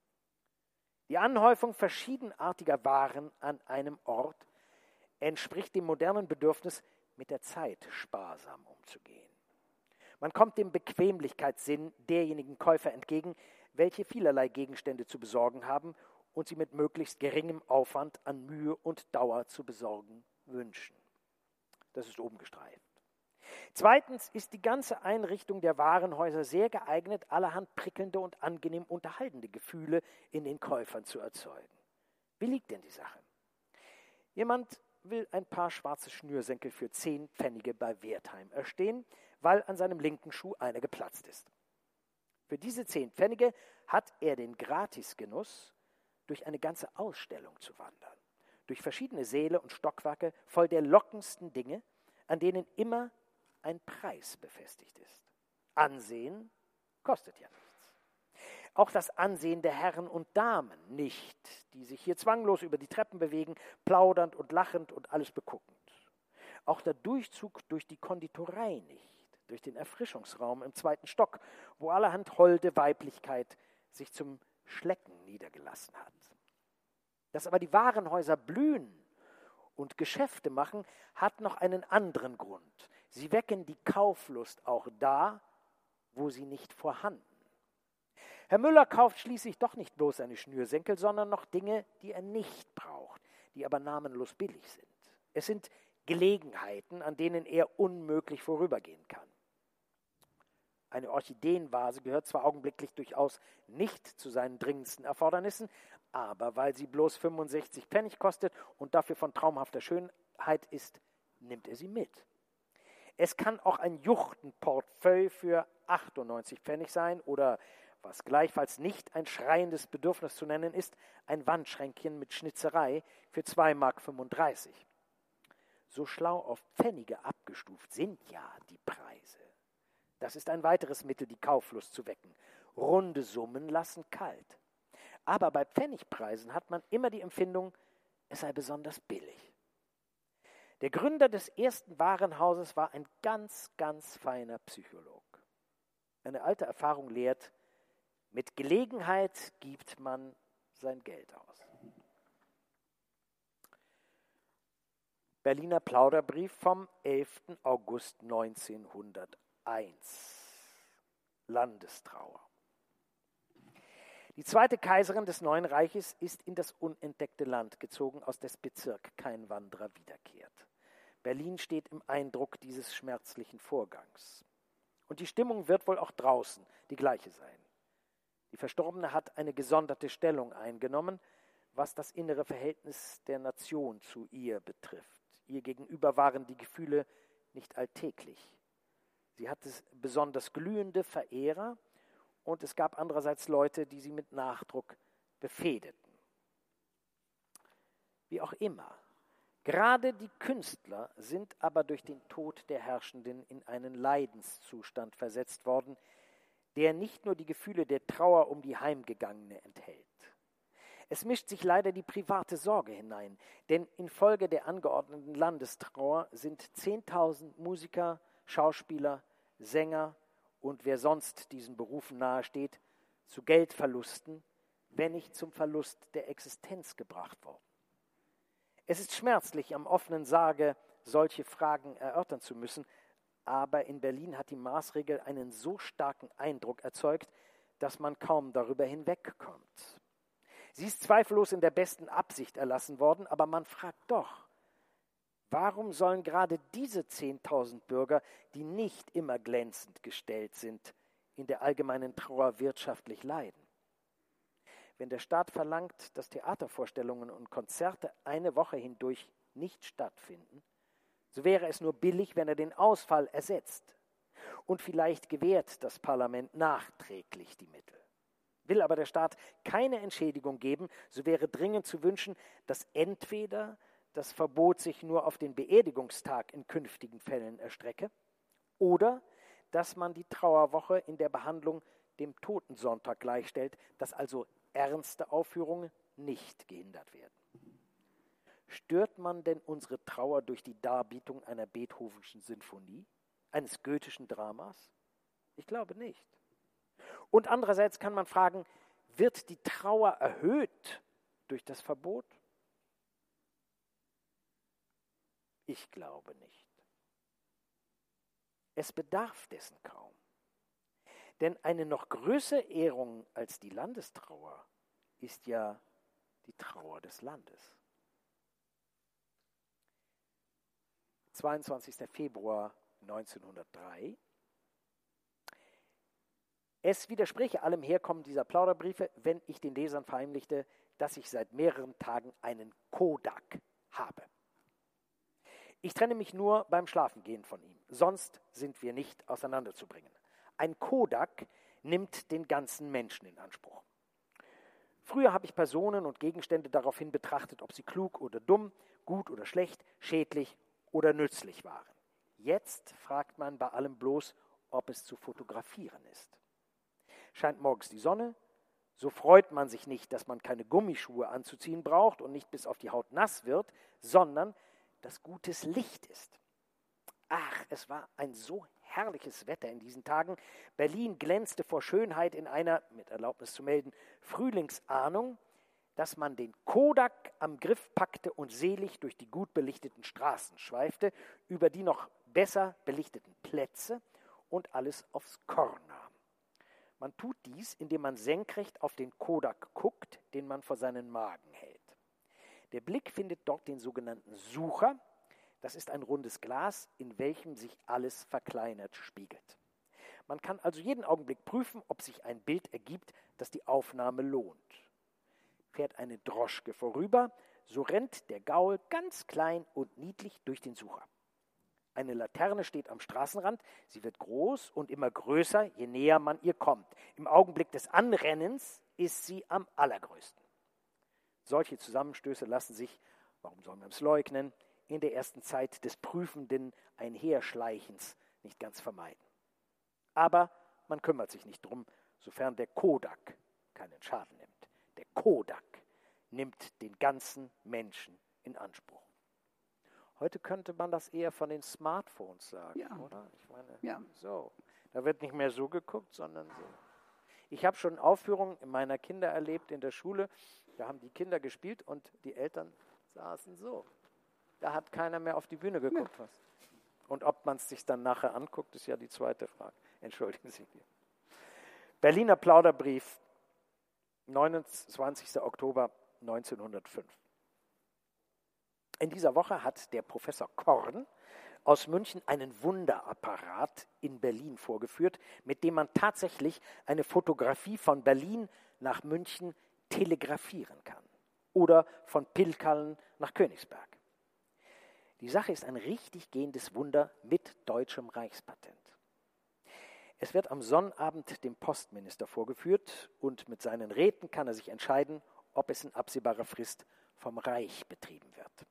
S3: Die Anhäufung verschiedenartiger Waren an einem Ort entspricht dem modernen Bedürfnis, mit der Zeit sparsam umzugehen. Man kommt dem Bequemlichkeitssinn derjenigen Käufer entgegen, welche vielerlei Gegenstände zu besorgen haben und sie mit möglichst geringem Aufwand an Mühe und Dauer zu besorgen wünschen. Das ist oben gestreift. Zweitens ist die ganze Einrichtung der Warenhäuser sehr geeignet, allerhand prickelnde und angenehm unterhaltende Gefühle in den Käufern zu erzeugen. Wie liegt denn die Sache? Jemand will ein paar schwarze Schnürsenkel für 10 Pfennige bei Wertheim erstehen, weil an seinem linken Schuh einer geplatzt ist. Für diese 10 Pfennige hat er den Gratisgenuss, durch eine ganze Ausstellung zu wandern, durch verschiedene Säle und Stockwerke voll der lockendsten Dinge, an denen immer ein Preis befestigt ist. Ansehen kostet ja nichts. Auch das Ansehen der Herren und Damen nicht, die sich hier zwanglos über die Treppen bewegen, plaudernd und lachend und alles beguckend. Auch der Durchzug durch die Konditorei nicht, durch den Erfrischungsraum im 2. Stock, wo allerhand holde Weiblichkeit sich zum Schlecken niedergelassen hat. Dass aber die Warenhäuser blühen und Geschäfte machen, hat noch einen anderen Grund. Sie wecken die Kauflust auch da, wo sie nicht vorhanden. Herr Müller kauft schließlich doch nicht bloß seine Schnürsenkel, sondern noch Dinge, die er nicht braucht, die aber namenlos billig sind. Es sind Gelegenheiten, an denen er unmöglich vorübergehen kann. Eine Orchideenvase gehört zwar augenblicklich durchaus nicht zu seinen dringendsten Erfordernissen, aber weil sie bloß 65 Pfennig kostet und dafür von traumhafter Schönheit ist, nimmt er sie mit. Es kann auch ein Juchtenportefeuille für 98 Pfennig sein oder, was gleichfalls nicht ein schreiendes Bedürfnis zu nennen ist, ein Wandschränkchen mit Schnitzerei für 2,35 Mark. So schlau auf Pfennige abgestuft sind ja die Preise. Das ist ein weiteres Mittel, die Kauflust zu wecken. Runde Summen lassen kalt. Aber bei Pfennigpreisen hat man immer die Empfindung, es sei besonders billig. Der Gründer des ersten Warenhauses war ein ganz, ganz feiner Psycholog. Eine alte Erfahrung lehrt, mit Gelegenheit gibt man sein Geld aus. Berliner Plauderbrief vom 11. August 1901. Landestrauer. Die zweite Kaiserin des Neuen Reiches ist in das unentdeckte Land gezogen, aus des Bezirk kein Wanderer wiederkehrt. Berlin steht im Eindruck dieses schmerzlichen Vorgangs. Und die Stimmung wird wohl auch draußen die gleiche sein. Die Verstorbene hat eine gesonderte Stellung eingenommen, was das innere Verhältnis der Nation zu ihr betrifft. Ihr gegenüber waren die Gefühle nicht alltäglich. Sie hatte besonders glühende Verehrer und es gab andererseits Leute, die sie mit Nachdruck befehdeten. Wie auch immer, gerade die Künstler sind aber durch den Tod der Herrschenden in einen Leidenszustand versetzt worden, der nicht nur die Gefühle der Trauer um die Heimgegangene enthält. Es mischt sich leider die private Sorge hinein, denn infolge der angeordneten Landestrauer sind 10.000 Musiker, Schauspieler, Sänger und wer sonst diesen Berufen nahesteht, zu Geldverlusten, wenn nicht zum Verlust der Existenz gebracht worden. Es ist schmerzlich, am offenen Sarge solche Fragen erörtern zu müssen, aber in Berlin hat die Maßregel einen so starken Eindruck erzeugt, dass man kaum darüber hinwegkommt. Sie ist zweifellos in der besten Absicht erlassen worden, aber man fragt doch, warum sollen gerade diese 10.000 Bürger, die nicht immer glänzend gestellt sind, in der allgemeinen Trauer wirtschaftlich leiden? Wenn der Staat verlangt, dass Theatervorstellungen und Konzerte eine Woche hindurch nicht stattfinden, so wäre es nur billig, wenn er den Ausfall ersetzt. Und vielleicht gewährt das Parlament nachträglich die Mittel. Will aber der Staat keine Entschädigung geben, so wäre dringend zu wünschen, dass entweder das Verbot sich nur auf den Beerdigungstag in künftigen Fällen erstrecke oder dass man die Trauerwoche in der Behandlung dem Totensonntag gleichstellt, dass also ernste Aufführungen nicht gehindert werden. Stört man denn unsere Trauer durch die Darbietung einer Beethovenschen Sinfonie, eines goethischen Dramas? Ich glaube nicht. Und andererseits kann man fragen, wird die Trauer erhöht durch das Verbot? Ich glaube nicht. Es bedarf dessen kaum. Denn eine noch größere Ehrung als die Landestrauer ist ja die Trauer des Landes. 22. Februar 1903. Es widerspräche allem Herkommen dieser Plauderbriefe, wenn ich den Lesern verheimlichte, dass ich seit mehreren Tagen einen Kodak habe. Ich trenne mich nur beim Schlafengehen von ihm, sonst sind wir nicht auseinanderzubringen. Ein Kodak nimmt den ganzen Menschen in Anspruch. Früher habe ich Personen und Gegenstände daraufhin betrachtet, ob sie klug oder dumm, gut oder schlecht, schädlich oder nützlich waren. Jetzt fragt man bei allem bloß, ob es zu fotografieren ist. Scheint morgens die Sonne, so freut man sich nicht, dass man keine Gummischuhe anzuziehen braucht und nicht bis auf die Haut nass wird, sondern dass gutes Licht ist. Ach, es war ein so herrliches Wetter in diesen Tagen. Berlin glänzte vor Schönheit in einer, mit Erlaubnis zu melden, Frühlingsahnung, dass man den Kodak am Griff packte und selig durch die gut belichteten Straßen schweifte, über die noch besser belichteten Plätze und alles aufs Korn nahm. Man tut dies, indem man senkrecht auf den Kodak guckt, den man vor seinen Magen hält. Der Blick findet dort den sogenannten Sucher. Das ist ein rundes Glas, in welchem sich alles verkleinert spiegelt. Man kann also jeden Augenblick prüfen, ob sich ein Bild ergibt, das die Aufnahme lohnt. Fährt eine Droschke vorüber, so rennt der Gaul ganz klein und niedlich durch den Sucher. Eine Laterne steht am Straßenrand, sie wird groß und immer größer, je näher man ihr kommt. Im Augenblick des Anrennens ist sie am allergrößten. Solche Zusammenstöße lassen sich, warum soll man es leugnen, in der ersten Zeit des prüfenden Einherschleichens nicht ganz vermeiden. Aber man kümmert sich nicht drum, sofern der Kodak keinen Schaden nimmt. Der Kodak nimmt den ganzen Menschen in Anspruch. Heute könnte man das eher von den Smartphones sagen, oder? Ich meine, so. Da wird nicht mehr so geguckt, sondern so. Ich habe schon Aufführungen meiner Kinder erlebt in der Schule. Da haben die Kinder gespielt und die Eltern saßen so. Da hat keiner mehr auf die Bühne geguckt. Was. Und ob man es sich dann nachher anguckt, ist ja die zweite Frage. Entschuldigen Sie. Berliner Plauderbrief, 29. Oktober 1905. In dieser Woche hat der Professor Korn aus München einen Wunderapparat in Berlin vorgeführt, mit dem man tatsächlich eine Fotografie von Berlin nach München telegrafieren kann oder von Pilkallen nach Königsberg. Die Sache ist ein richtig gehendes Wunder mit deutschem Reichspatent. Es wird am Sonnabend dem Postminister vorgeführt und mit seinen Räten kann er sich entscheiden, ob es in absehbarer Frist vom Reich betrieben wird.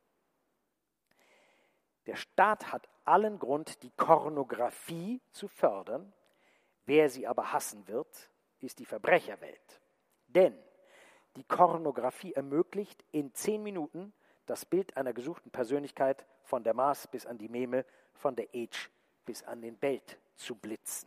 S3: Der Staat hat allen Grund, die Kornographie zu fördern. Wer sie aber hassen wird, ist die Verbrecherwelt. Denn die Kornographie ermöglicht in 10 Minuten das Bild einer gesuchten Persönlichkeit von der Maas bis an die Memel, von der Age bis an den Belt zu blitzen.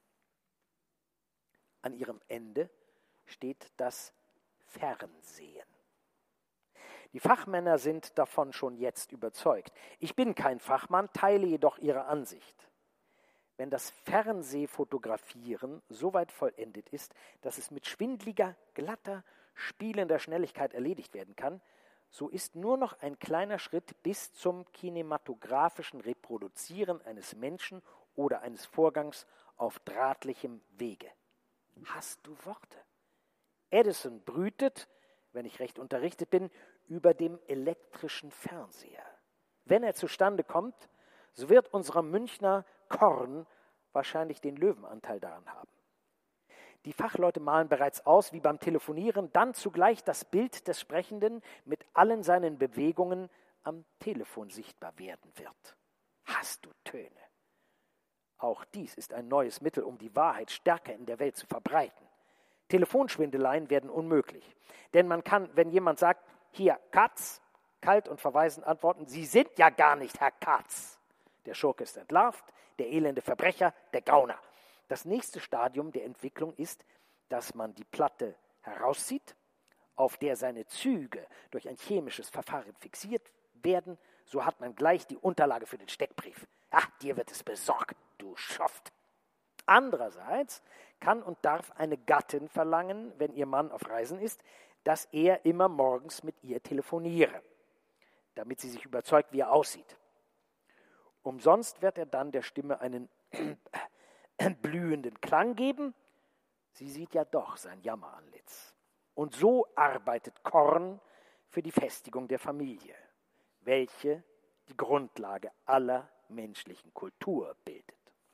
S3: An ihrem Ende steht das Fernsehen. Die Fachmänner sind davon schon jetzt überzeugt. Ich bin kein Fachmann, teile jedoch ihre Ansicht. Wenn das Fernsehfotografieren so weit vollendet ist, dass es mit schwindliger, glatter, spielender Schnelligkeit erledigt werden kann, so ist nur noch ein kleiner Schritt bis zum kinematografischen Reproduzieren eines Menschen oder eines Vorgangs auf drahtlichem Wege. Hast du Worte? Edison brütet, wenn ich recht unterrichtet bin, über dem elektrischen Fernseher. Wenn er zustande kommt, so wird unser Münchner Korn wahrscheinlich den Löwenanteil daran haben. Die Fachleute malen bereits aus, wie beim Telefonieren dann zugleich das Bild des Sprechenden mit allen seinen Bewegungen am Telefon sichtbar werden wird. Hast du Töne? Auch dies ist ein neues Mittel, um die Wahrheit stärker in der Welt zu verbreiten. Telefonschwindeleien werden unmöglich. Denn man kann, wenn jemand sagt, hier, Katz, kalt und verweisend antworten, Sie sind ja gar nicht Herr Katz. Der Schurke ist entlarvt, der elende Verbrecher, der Gauner. Das nächste Stadium der Entwicklung ist, dass man die Platte herauszieht, auf der seine Züge durch ein chemisches Verfahren fixiert werden. So hat man gleich die Unterlage für den Steckbrief. Ach, dir wird es besorgt, du Schoft. Andererseits kann und darf eine Gattin verlangen, wenn ihr Mann auf Reisen ist, dass er immer morgens mit ihr telefoniere, damit sie sich überzeugt, wie er aussieht. Umsonst wird er dann der Stimme einen blühenden Klang geben. Sie sieht ja doch sein Jammerantlitz. Und so arbeitet Korn für die Festigung der Familie, welche die Grundlage aller menschlichen Kultur bildet.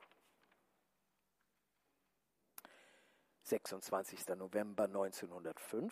S3: 26. November 1905.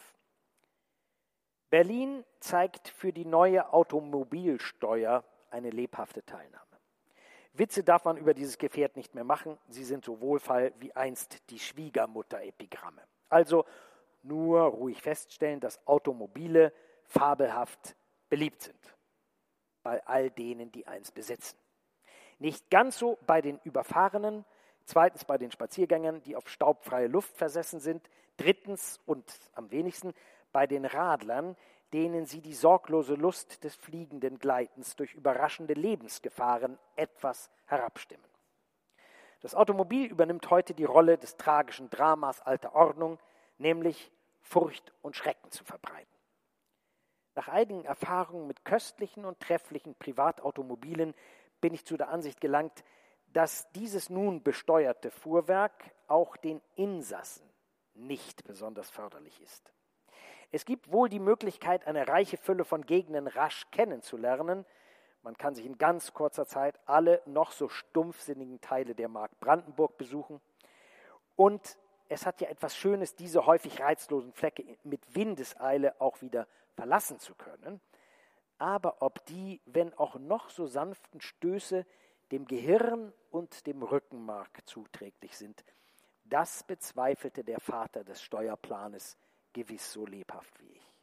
S3: Berlin zeigt für die neue Automobilsteuer eine lebhafte Teilnahme. Witze darf man über dieses Gefährt nicht mehr machen, sie sind so wohlfeil wie einst die Schwiegermutter-Epigramme. Also nur ruhig feststellen, dass Automobile fabelhaft beliebt sind. Bei all denen, die eins besitzen. Nicht ganz so bei den Überfahrenen, zweitens bei den Spaziergängern, die auf staubfreie Luft versessen sind, drittens und am wenigsten bei den Radlern, denen sie die sorglose Lust des fliegenden Gleitens durch überraschende Lebensgefahren etwas herabstimmen. Das Automobil übernimmt heute die Rolle des tragischen Dramas alter Ordnung, nämlich Furcht und Schrecken zu verbreiten. Nach einigen Erfahrungen mit köstlichen und trefflichen Privatautomobilen bin ich zu der Ansicht gelangt, dass dieses nun besteuerte Fuhrwerk auch den Insassen nicht besonders förderlich ist. Es gibt wohl die Möglichkeit, eine reiche Fülle von Gegenden rasch kennenzulernen. Man kann sich in ganz kurzer Zeit alle noch so stumpfsinnigen Teile der Mark Brandenburg besuchen. Und es hat ja etwas Schönes, diese häufig reizlosen Flecke mit Windeseile auch wieder verlassen zu können. aber ob die, wenn auch noch so sanften Stöße, dem Gehirn und dem Rückenmark zuträglich sind, das bezweifelte der Vater des Steuerplanes gewiss so lebhaft wie ich.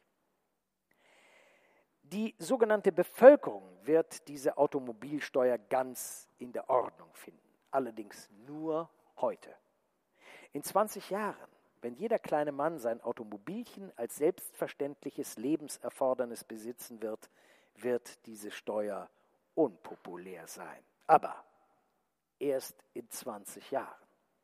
S3: Die sogenannte Bevölkerung wird diese Automobilsteuer ganz in der Ordnung finden, allerdings nur heute. In 20 Jahren, wenn jeder kleine Mann sein Automobilchen als selbstverständliches Lebenserfordernis besitzen wird, wird diese Steuer unpopulär sein. Aber erst in 20 Jahren.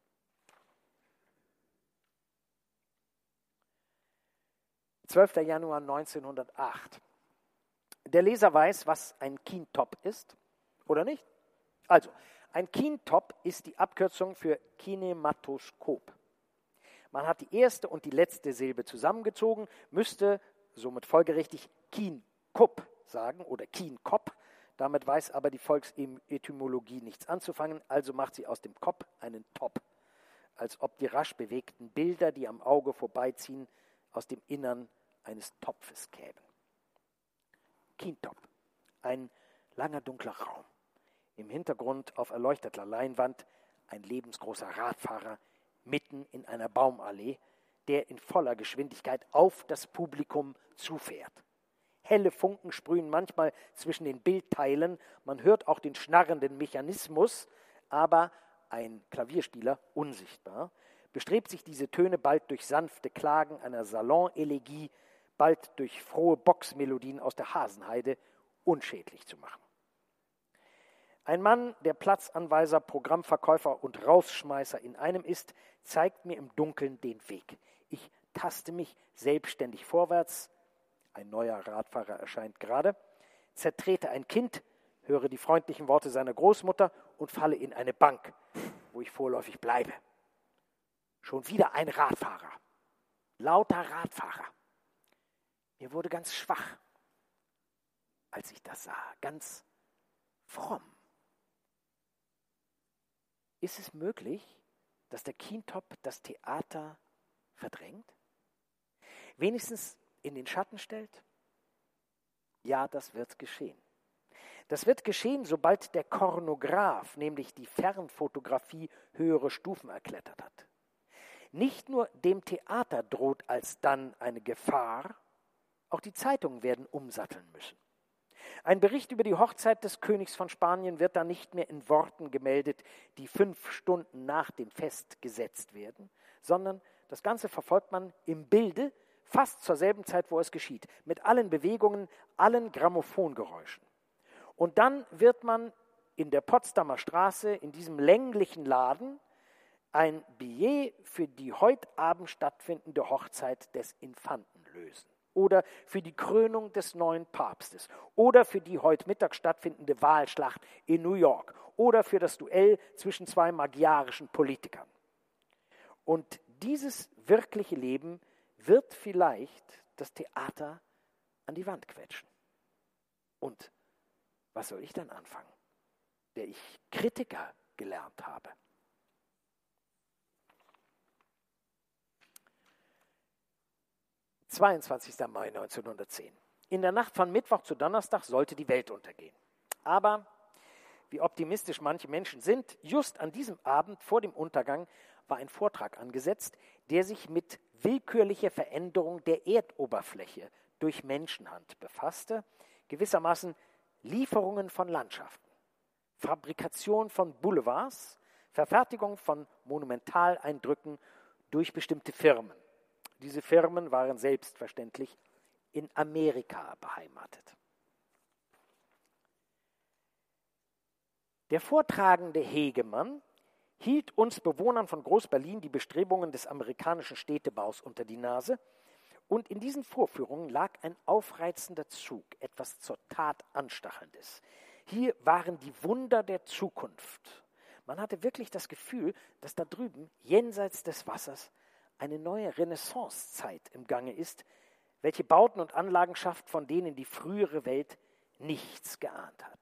S3: »12. Januar 1908. Der Leser weiß, was ein Kientop ist, oder nicht? Also, ein Kientop ist die Abkürzung für Kinematoskop. Man hat die erste und die letzte Silbe zusammengezogen, müsste somit folgerichtig Kienkop sagen oder Kienkop. Damit weiß aber die Volksetymologie nichts anzufangen, also macht sie aus dem Kop einen Top, als ob die rasch bewegten Bilder, die am Auge vorbeiziehen, aus dem Innern eines Topfes kämen. Kientop, ein langer dunkler Raum. Im Hintergrund auf erleuchteter Leinwand ein lebensgroßer Radfahrer mitten in einer Baumallee, der in voller Geschwindigkeit auf das Publikum zufährt. Helle Funken sprühen manchmal zwischen den Bildteilen, man hört auch den schnarrenden Mechanismus, aber ein Klavierspieler, unsichtbar, bestrebt sich, diese Töne bald durch sanfte Klagen einer Salon-Elegie, bald durch frohe Boxmelodien aus der Hasenheide unschädlich zu machen. Ein Mann, der Platzanweiser, Programmverkäufer und Rausschmeißer in einem ist, zeigt mir im Dunkeln den Weg. Ich taste mich selbstständig vorwärts, ein neuer Radfahrer erscheint gerade, zertrete ein Kind, höre die freundlichen Worte seiner Großmutter und falle in eine Bank, wo ich vorläufig bleibe. Schon wieder ein Radfahrer, lauter Radfahrer. Mir wurde ganz schwach, als ich das sah, ganz fromm. Ist es möglich, dass der Kientop das Theater verdrängt? Wenigstens in den Schatten stellt? Ja, das wird geschehen. Das wird geschehen, sobald der Kornograph, nämlich die Fernfotografie, höhere Stufen erklettert hat. Nicht nur dem Theater droht alsdann eine Gefahr, auch die Zeitungen werden umsatteln müssen. Ein Bericht über die Hochzeit des Königs von Spanien wird dann nicht mehr in Worten gemeldet, die 5 Stunden nach dem Fest gesetzt werden, sondern das Ganze verfolgt man im Bilde, fast zur selben Zeit, wo es geschieht, mit allen Bewegungen, allen Grammophongeräuschen. Und dann wird man in der Potsdamer Straße, in diesem länglichen Laden, ein Billet für die heute Abend stattfindende Hochzeit des Infanten lösen. Oder für die Krönung des neuen Papstes. Oder für die heute Mittag stattfindende Wahlschlacht in New York. Oder für das Duell zwischen 2 magyarischen Politikern. Und dieses wirkliche Leben wird vielleicht das Theater an die Wand quetschen. Und was soll ich dann anfangen, der ich Kritiker gelernt habe? »22. Mai 1910. In der Nacht von Mittwoch zu Donnerstag sollte die Welt untergehen. Aber, wie optimistisch manche Menschen sind, just an diesem Abend vor dem Untergang war ein Vortrag angesetzt, der sich mit willkürlicher Veränderung der Erdoberfläche durch Menschenhand befasste, gewissermaßen Lieferungen von Landschaften, Fabrikation von Boulevards, Verfertigung von Monumentaleindrücken durch bestimmte Firmen. Diese Firmen waren selbstverständlich in Amerika beheimatet. Der vortragende Hegemann hielt uns Bewohnern von Groß-Berlin die Bestrebungen des amerikanischen Städtebaus unter die Nase, und in diesen Vorführungen lag ein aufreizender Zug, etwas zur Tat Anstachelndes. Hier waren die Wunder der Zukunft. Man hatte wirklich das Gefühl, dass da drüben, jenseits des Wassers, eine neue Renaissancezeit im Gange ist, welche Bauten und Anlagen schafft, von denen die frühere Welt nichts geahnt hat.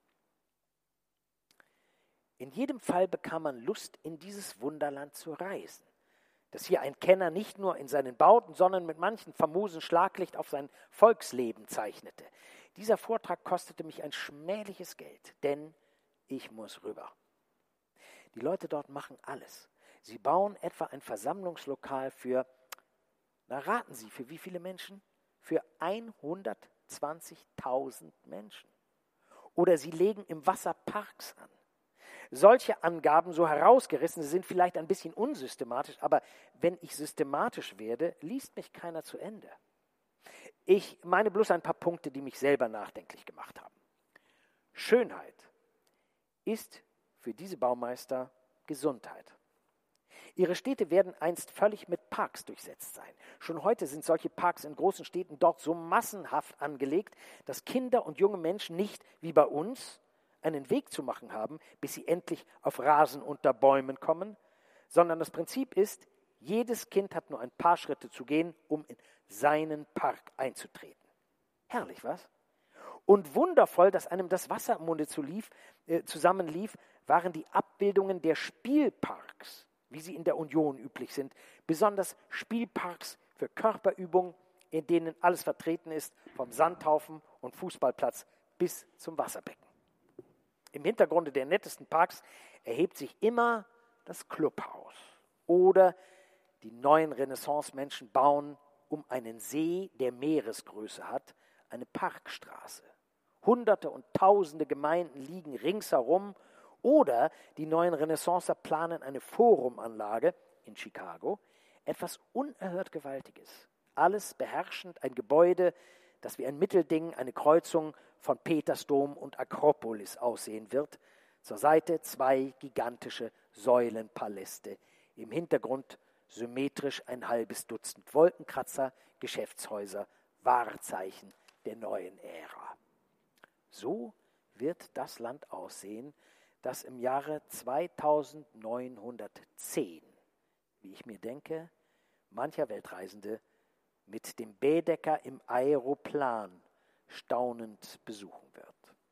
S3: In jedem Fall bekam man Lust, in dieses Wunderland zu reisen, das hier ein Kenner nicht nur in seinen Bauten, sondern mit manchen famosen Schlaglicht auf sein Volksleben zeichnete. Dieser Vortrag kostete mich ein schmähliches Geld, denn ich muss rüber. Die Leute dort machen alles. Sie bauen etwa ein Versammlungslokal für, na raten Sie, für wie viele Menschen? Für 120.000 Menschen. Oder sie legen im Wasser Parks an. Solche Angaben, so herausgerissen, sind vielleicht ein bisschen unsystematisch, aber wenn ich systematisch werde, liest mich keiner zu Ende. Ich meine bloß ein paar Punkte, die mich selber nachdenklich gemacht haben. Schönheit ist für diese Baumeister Gesundheit. Ihre Städte werden einst völlig mit Parks durchsetzt sein. Schon heute sind solche Parks in großen Städten dort so massenhaft angelegt, dass Kinder und junge Menschen nicht, wie bei uns, einen Weg zu machen haben, bis sie endlich auf Rasen unter Bäumen kommen, sondern das Prinzip ist, jedes Kind hat nur ein paar Schritte zu gehen, um in seinen Park einzutreten. Herrlich, was? Und wundervoll, dass einem das Wasser im Munde zusammenlief, waren die Abbildungen der Spielparks, wie sie in der Union üblich sind, besonders Spielparks für Körperübungen, in denen alles vertreten ist, vom Sandhaufen und Fußballplatz bis zum Wasserbecken. Im Hintergrunde der nettesten Parks erhebt sich immer das Clubhaus. Oder die neuen Renaissance-Menschen bauen um einen See, der Meeresgröße hat, eine Parkstraße. Hunderte und Tausende Gemeinden liegen ringsherum. Oder die neuen Renaissancer planen eine Forumanlage in Chicago, etwas unerhört Gewaltiges. Alles beherrschend ein Gebäude, das wie ein Mittelding, eine Kreuzung von Petersdom und Akropolis aussehen wird. Zur Seite 2 gigantische Säulenpaläste. Im Hintergrund symmetrisch ein halbes Dutzend Wolkenkratzer, Geschäftshäuser, Wahrzeichen der neuen Ära. So wird das Land aussehen, das im Jahre 2910, wie ich mir denke, mancher Weltreisende mit dem Baedeker im Aeroplan staunend besuchen wird.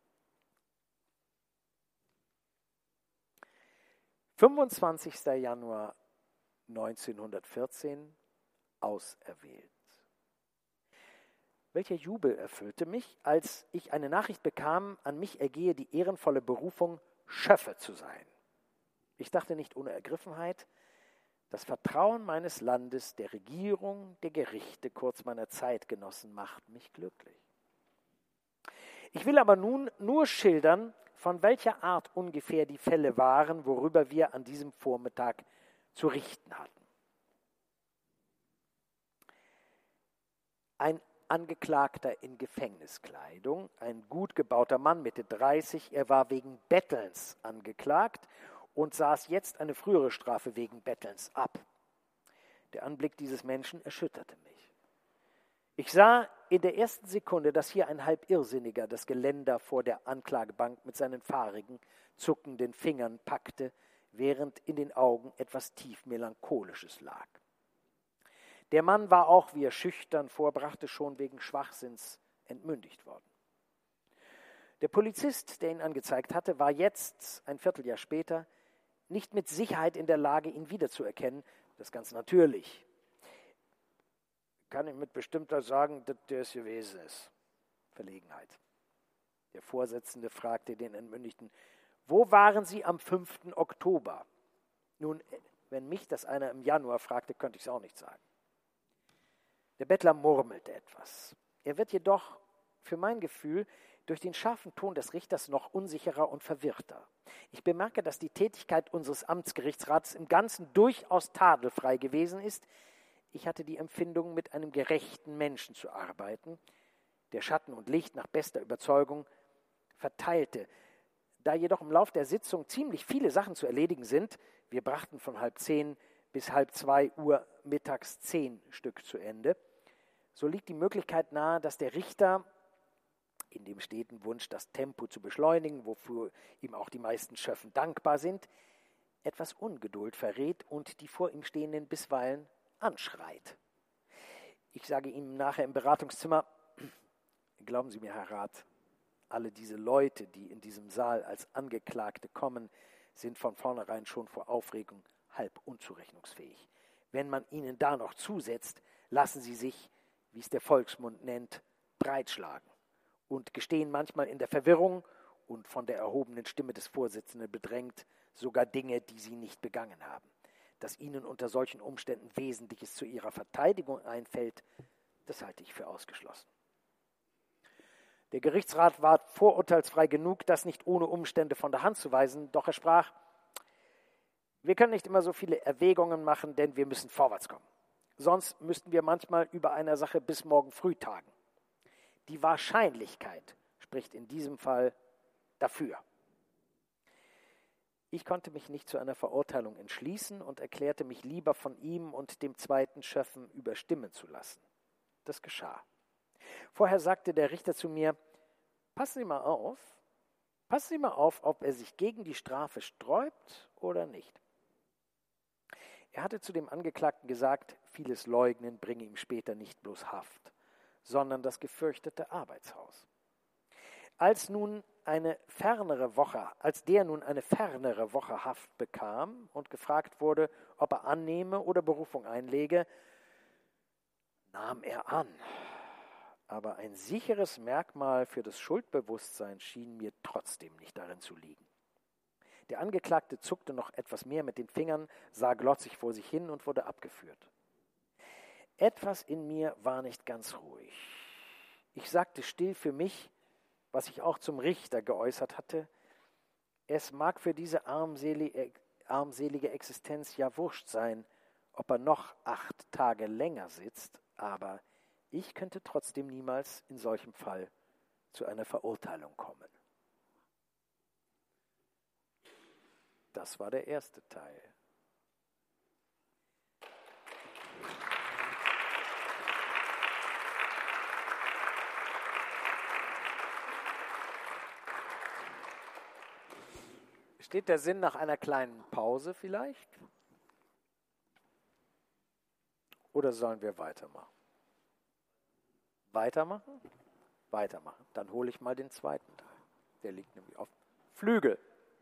S3: 25. Januar 1914, auserwählt. Welcher Jubel erfüllte mich, als ich eine Nachricht bekam, an mich ergehe die ehrenvolle Berufung, Schöffe zu sein. Ich dachte nicht ohne Ergriffenheit, das Vertrauen meines Landes, der Regierung, der Gerichte, kurz meiner Zeitgenossen, macht mich glücklich. Ich will aber nun nur schildern, von welcher Art ungefähr die Fälle waren, worüber wir an diesem Vormittag zu richten hatten. Ein Angeklagter in Gefängniskleidung, ein gut gebauter Mann, Mitte 30, er war wegen Bettelns angeklagt und saß jetzt eine frühere Strafe wegen Bettelns ab. Der Anblick dieses Menschen erschütterte mich. Ich sah in der ersten Sekunde, dass hier ein halb Irrsinniger das Geländer vor der Anklagebank mit seinen fahrigen, zuckenden Fingern packte, während in den Augen etwas tief Melancholisches lag. Der Mann war auch, wie er schüchtern vorbrachte, schon wegen Schwachsinns entmündigt worden. Der Polizist, der ihn angezeigt hatte, war jetzt, ein Vierteljahr später, nicht mit Sicherheit in der Lage, ihn wiederzuerkennen. Das ganz natürlich. Kann ich mit Bestimmtheit sagen, dass der es gewesen ist. Verlegenheit. Der Vorsitzende fragte den Entmündigten, wo waren Sie am 5. Oktober? Nun, wenn mich das einer im Januar fragte, könnte ich es auch nicht sagen. Der Bettler murmelte etwas. Er wird jedoch, für mein Gefühl, durch den scharfen Ton des Richters noch unsicherer und verwirrter. Ich bemerke, dass die Tätigkeit unseres Amtsgerichtsrats im Ganzen durchaus tadelfrei gewesen ist. Ich hatte die Empfindung, mit einem gerechten Menschen zu arbeiten, der Schatten und Licht nach bester Überzeugung verteilte. Da jedoch im Lauf der Sitzung ziemlich viele Sachen zu erledigen sind, wir brachten von 1:30 bis 1:30 Uhr mittags 10 Stück zu Ende, so liegt die Möglichkeit nahe, dass der Richter in dem steten Wunsch, das Tempo zu beschleunigen, wofür ihm auch die meisten Schöffen dankbar sind, etwas Ungeduld verrät und die vor ihm Stehenden bisweilen anschreit. Ich sage ihm nachher im Beratungszimmer, glauben Sie mir, Herr Rat, alle diese Leute, die in diesem Saal als Angeklagte kommen, sind von vornherein schon vor Aufregung halb unzurechnungsfähig. Wenn man ihnen da noch zusetzt, lassen sie sich, wie es der Volksmund nennt, breitschlagen. und gestehen manchmal in der Verwirrung und von der erhobenen Stimme des Vorsitzenden bedrängt sogar Dinge, die sie nicht begangen haben. Dass ihnen unter solchen Umständen Wesentliches zu ihrer Verteidigung einfällt, das halte ich für ausgeschlossen. Der Gerichtsrat war vorurteilsfrei genug, das nicht ohne Umstände von der Hand zu weisen, doch er sprach: Wir können nicht immer so viele Erwägungen machen, denn wir müssen vorwärts kommen. Sonst müssten wir manchmal über einer Sache bis morgen früh tagen. Die Wahrscheinlichkeit spricht in diesem Fall dafür. Ich konnte mich nicht zu einer Verurteilung entschließen und erklärte mich lieber von ihm und dem zweiten Schöffen überstimmen zu lassen. Das geschah. Vorher sagte der Richter zu mir: Passen Sie mal auf, ob er sich gegen die Strafe sträubt oder nicht. Er hatte zu dem Angeklagten gesagt, vieles Leugnen bringe ihm später nicht bloß Haft, sondern das gefürchtete Arbeitshaus. Als der nun eine fernere Woche Haft bekam und gefragt wurde, ob er annehme oder Berufung einlege, nahm er an. Aber ein sicheres Merkmal für das Schuldbewusstsein schien mir trotzdem nicht darin zu liegen. Der Angeklagte zuckte noch etwas mehr mit den Fingern, sah glotzig vor sich hin und wurde abgeführt. Etwas in mir war nicht ganz ruhig. Ich sagte still für mich, was ich auch zum Richter geäußert hatte: Es mag für diese armselige Existenz ja wurscht sein, ob er noch 8 Tage länger sitzt, aber ich könnte trotzdem niemals in solchem Fall zu einer Verurteilung kommen. Das war der erste Teil. Steht der Sinn nach einer kleinen Pause vielleicht? Oder sollen wir weitermachen? Weitermachen? Weitermachen. Dann hole ich mal den zweiten Teil. Der liegt nämlich auf Flügel.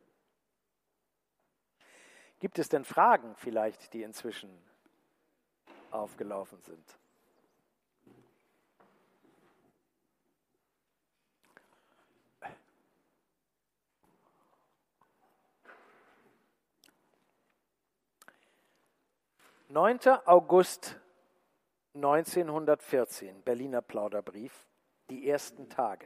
S3: Gibt es denn Fragen vielleicht, die inzwischen aufgelaufen sind? »9. August 1914, Berliner Plauderbrief, die ersten Tage.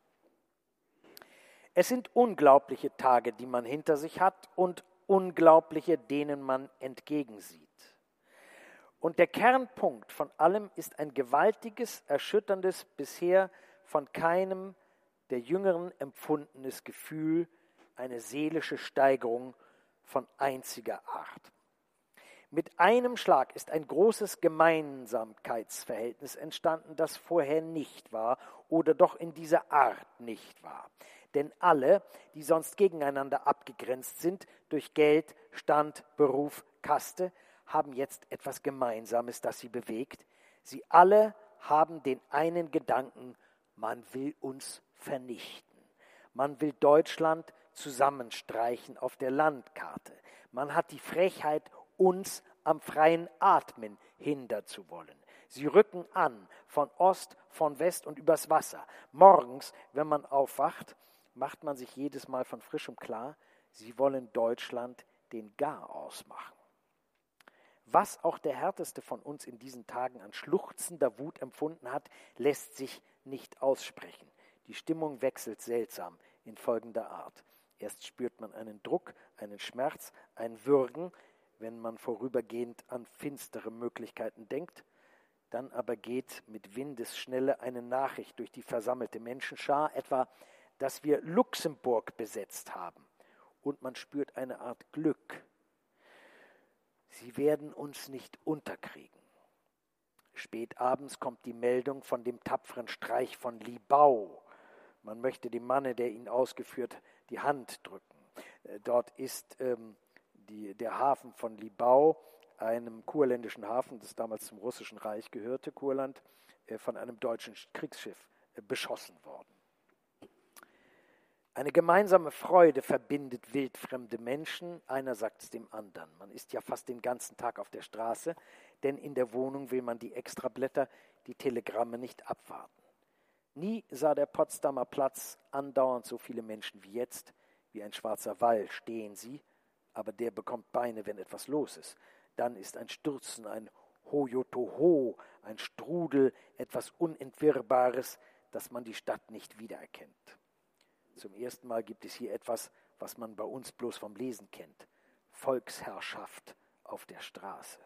S3: Es sind unglaubliche Tage, die man hinter sich hat und unglaubliche, denen man entgegensieht. Und der Kernpunkt von allem ist ein gewaltiges, erschütterndes, bisher von keinem der Jüngeren empfundenes Gefühl, eine seelische Steigerung von einziger Art. Mit einem Schlag ist ein großes Gemeinsamkeitsverhältnis entstanden, das vorher nicht war oder doch in dieser Art nicht war. Denn alle, die sonst gegeneinander abgegrenzt sind durch Geld, Stand, Beruf, Kaste, haben jetzt etwas Gemeinsames, das sie bewegt. Sie alle haben den einen Gedanken: Man will uns vernichten. Man will Deutschland zusammenstreichen auf der Landkarte. Man hat die Frechheit, uns am freien Atmen hindern zu wollen. Sie rücken an, von Ost, von West und übers Wasser. Morgens, wenn man aufwacht, macht man sich jedes Mal von frischem klar, sie wollen Deutschland den Garaus machen. Was auch der Härteste von uns in diesen Tagen an schluchzender Wut empfunden hat, lässt sich nicht aussprechen. Die Stimmung wechselt seltsam in folgender Art. Erst spürt man einen Druck, einen Schmerz, ein Würgen, wenn man vorübergehend an finstere Möglichkeiten denkt. Dann aber geht mit Windesschnelle eine Nachricht durch die versammelte Menschenschar, etwa, dass wir Luxemburg besetzt haben. Und man spürt eine Art Glück. Sie werden uns nicht unterkriegen. Spät abends kommt die Meldung von dem tapferen Streich von Libau. Man möchte dem Manne, der ihn ausgeführt, die Hand drücken. Dort ist der Hafen von Libau, einem kurländischen Hafen, das damals zum Russischen Reich gehörte, Kurland, von einem deutschen Kriegsschiff beschossen worden. Eine gemeinsame Freude verbindet wildfremde Menschen, einer sagt es dem anderen. Man ist ja fast den ganzen Tag auf der Straße, denn in der Wohnung will man die Extrablätter, die Telegramme nicht abwarten. Nie sah der Potsdamer Platz andauernd so viele Menschen wie jetzt. Wie ein schwarzer Wall stehen sie, aber der bekommt Beine, wenn etwas los ist. Dann ist ein Stürzen, ein Hojotoho, ein Strudel, etwas Unentwirrbares, dass man die Stadt nicht wiedererkennt. Zum ersten Mal gibt es hier etwas, was man bei uns bloß vom Lesen kennt. Volksherrschaft auf der Straße.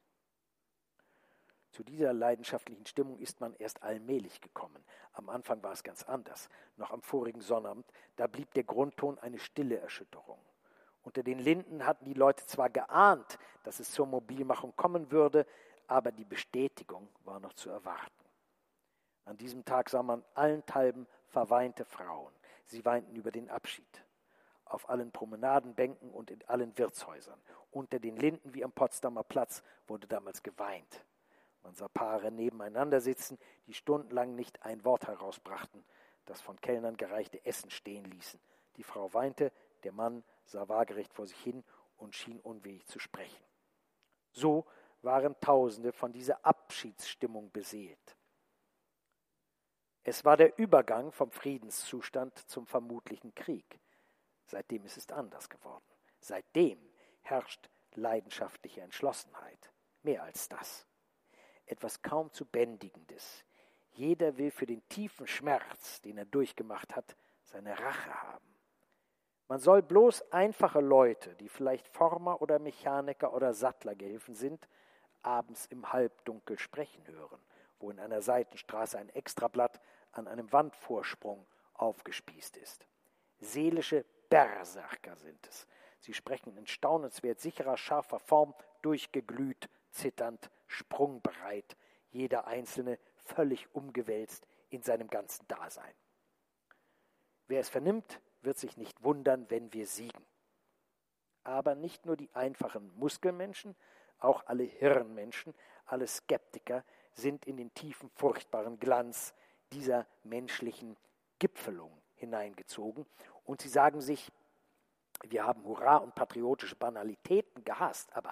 S3: Zu dieser leidenschaftlichen Stimmung ist man erst allmählich gekommen. Am Anfang war es ganz anders. Noch am vorigen Sonnabend, da blieb der Grundton eine stille Erschütterung. Unter den Linden hatten die Leute zwar geahnt, dass es zur Mobilmachung kommen würde, aber die Bestätigung war noch zu erwarten. An diesem Tag sah man allenthalben verweinte Frauen. Sie weinten über den Abschied. Auf allen Promenadenbänken und in allen Wirtshäusern. Unter den Linden wie am Potsdamer Platz wurde damals geweint. Man sah Paare nebeneinander sitzen, die stundenlang nicht ein Wort herausbrachten, das von Kellnern gereichte Essen stehen ließen. Die Frau weinte, der Mann sah waagerecht vor sich hin und schien unfähig zu sprechen. So waren Tausende von dieser Abschiedsstimmung beseelt. Es war der Übergang vom Friedenszustand zum vermutlichen Krieg. Seitdem ist es anders geworden. Seitdem herrscht leidenschaftliche Entschlossenheit. Mehr als das. Etwas kaum zu Bändigendes. Jeder will für den tiefen Schmerz, den er durchgemacht hat, seine Rache haben. Man soll bloß einfache Leute, die vielleicht Former oder Mechaniker oder Sattlergehilfen sind, abends im Halbdunkel sprechen hören, wo in einer Seitenstraße ein Extrablatt an einem Wandvorsprung aufgespießt ist. Seelische Berserker sind es. Sie sprechen in staunenswert sicherer, scharfer Form, durchgeglüht, zitternd, sprungbereit, jeder Einzelne völlig umgewälzt in seinem ganzen Dasein. Wer es vernimmt, wird sich nicht wundern, wenn wir siegen. Aber nicht nur die einfachen Muskelmenschen, auch alle Hirnmenschen, alle Skeptiker sind in den tiefen, furchtbaren Glanz dieser menschlichen Gipfelung hineingezogen und sie sagen sich, wir haben Hurra und patriotische Banalitäten gehasst, aber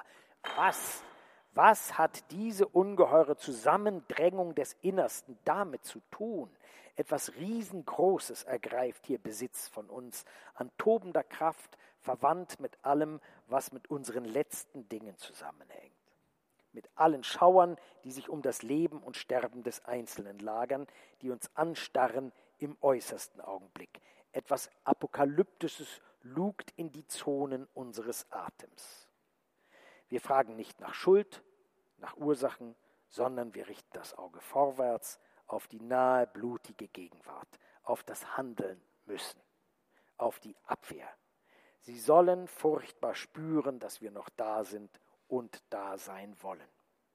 S3: was hat diese ungeheure Zusammendrängung des Innersten damit zu tun? Etwas Riesengroßes ergreift hier Besitz von uns, an tobender Kraft, verwandt mit allem, was mit unseren letzten Dingen zusammenhängt. Mit allen Schauern, die sich um das Leben und Sterben des Einzelnen lagern, die uns anstarren im äußersten Augenblick. Etwas Apokalyptisches lugt in die Zonen unseres Atems. Wir fragen nicht nach Schuld, nach Ursachen, sondern wir richten das Auge vorwärts auf die nahe, blutige Gegenwart, auf das Handeln müssen, auf die Abwehr. Sie sollen furchtbar spüren, dass wir noch da sind und da sein wollen.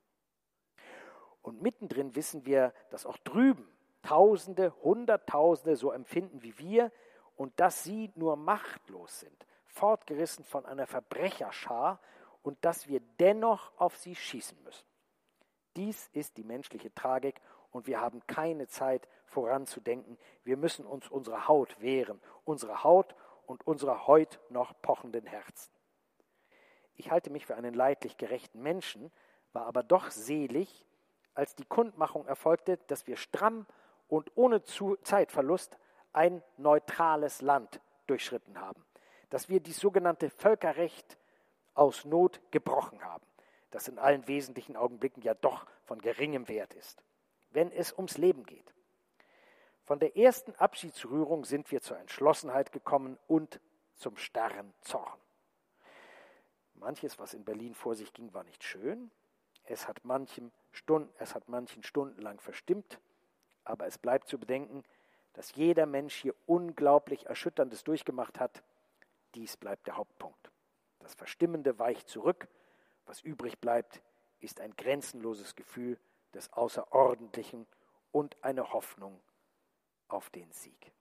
S3: Und mittendrin wissen wir, dass auch drüben Tausende, Hunderttausende so empfinden wie wir und dass sie nur machtlos sind, fortgerissen von einer Verbrecherschar und dass wir dennoch auf sie schießen müssen. Dies ist die menschliche Tragik und wir haben keine Zeit voranzudenken. Wir müssen uns unserer Haut wehren, unserer Haut und unserer heut noch pochenden Herzen. Ich halte mich für einen leidlich gerechten Menschen, war aber doch selig, als die Kundmachung erfolgte, dass wir stramm und ohne Zeitverlust ein neutrales Land durchschritten haben, dass wir die sogenannte Völkerrecht aus Not gebrochen haben, das in allen wesentlichen Augenblicken ja doch von geringem Wert ist, wenn es ums Leben geht. Von der ersten Abschiedsrührung sind wir zur Entschlossenheit gekommen und zum starren Zorn. Manches, was in Berlin vor sich ging, war nicht schön. Es hat manchen stundenlang verstimmt, aber es bleibt zu bedenken, dass jeder Mensch hier unglaublich Erschütterndes durchgemacht hat. Dies bleibt der Hauptpunkt. Das Verstimmende weicht zurück. Was übrig bleibt, ist ein grenzenloses Gefühl des Außerordentlichen und eine Hoffnung auf den Sieg.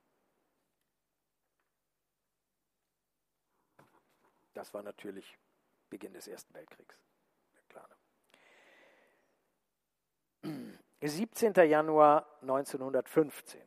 S3: Das war natürlich Beginn des Ersten Weltkriegs. Klar, ne? 17. Januar 1915.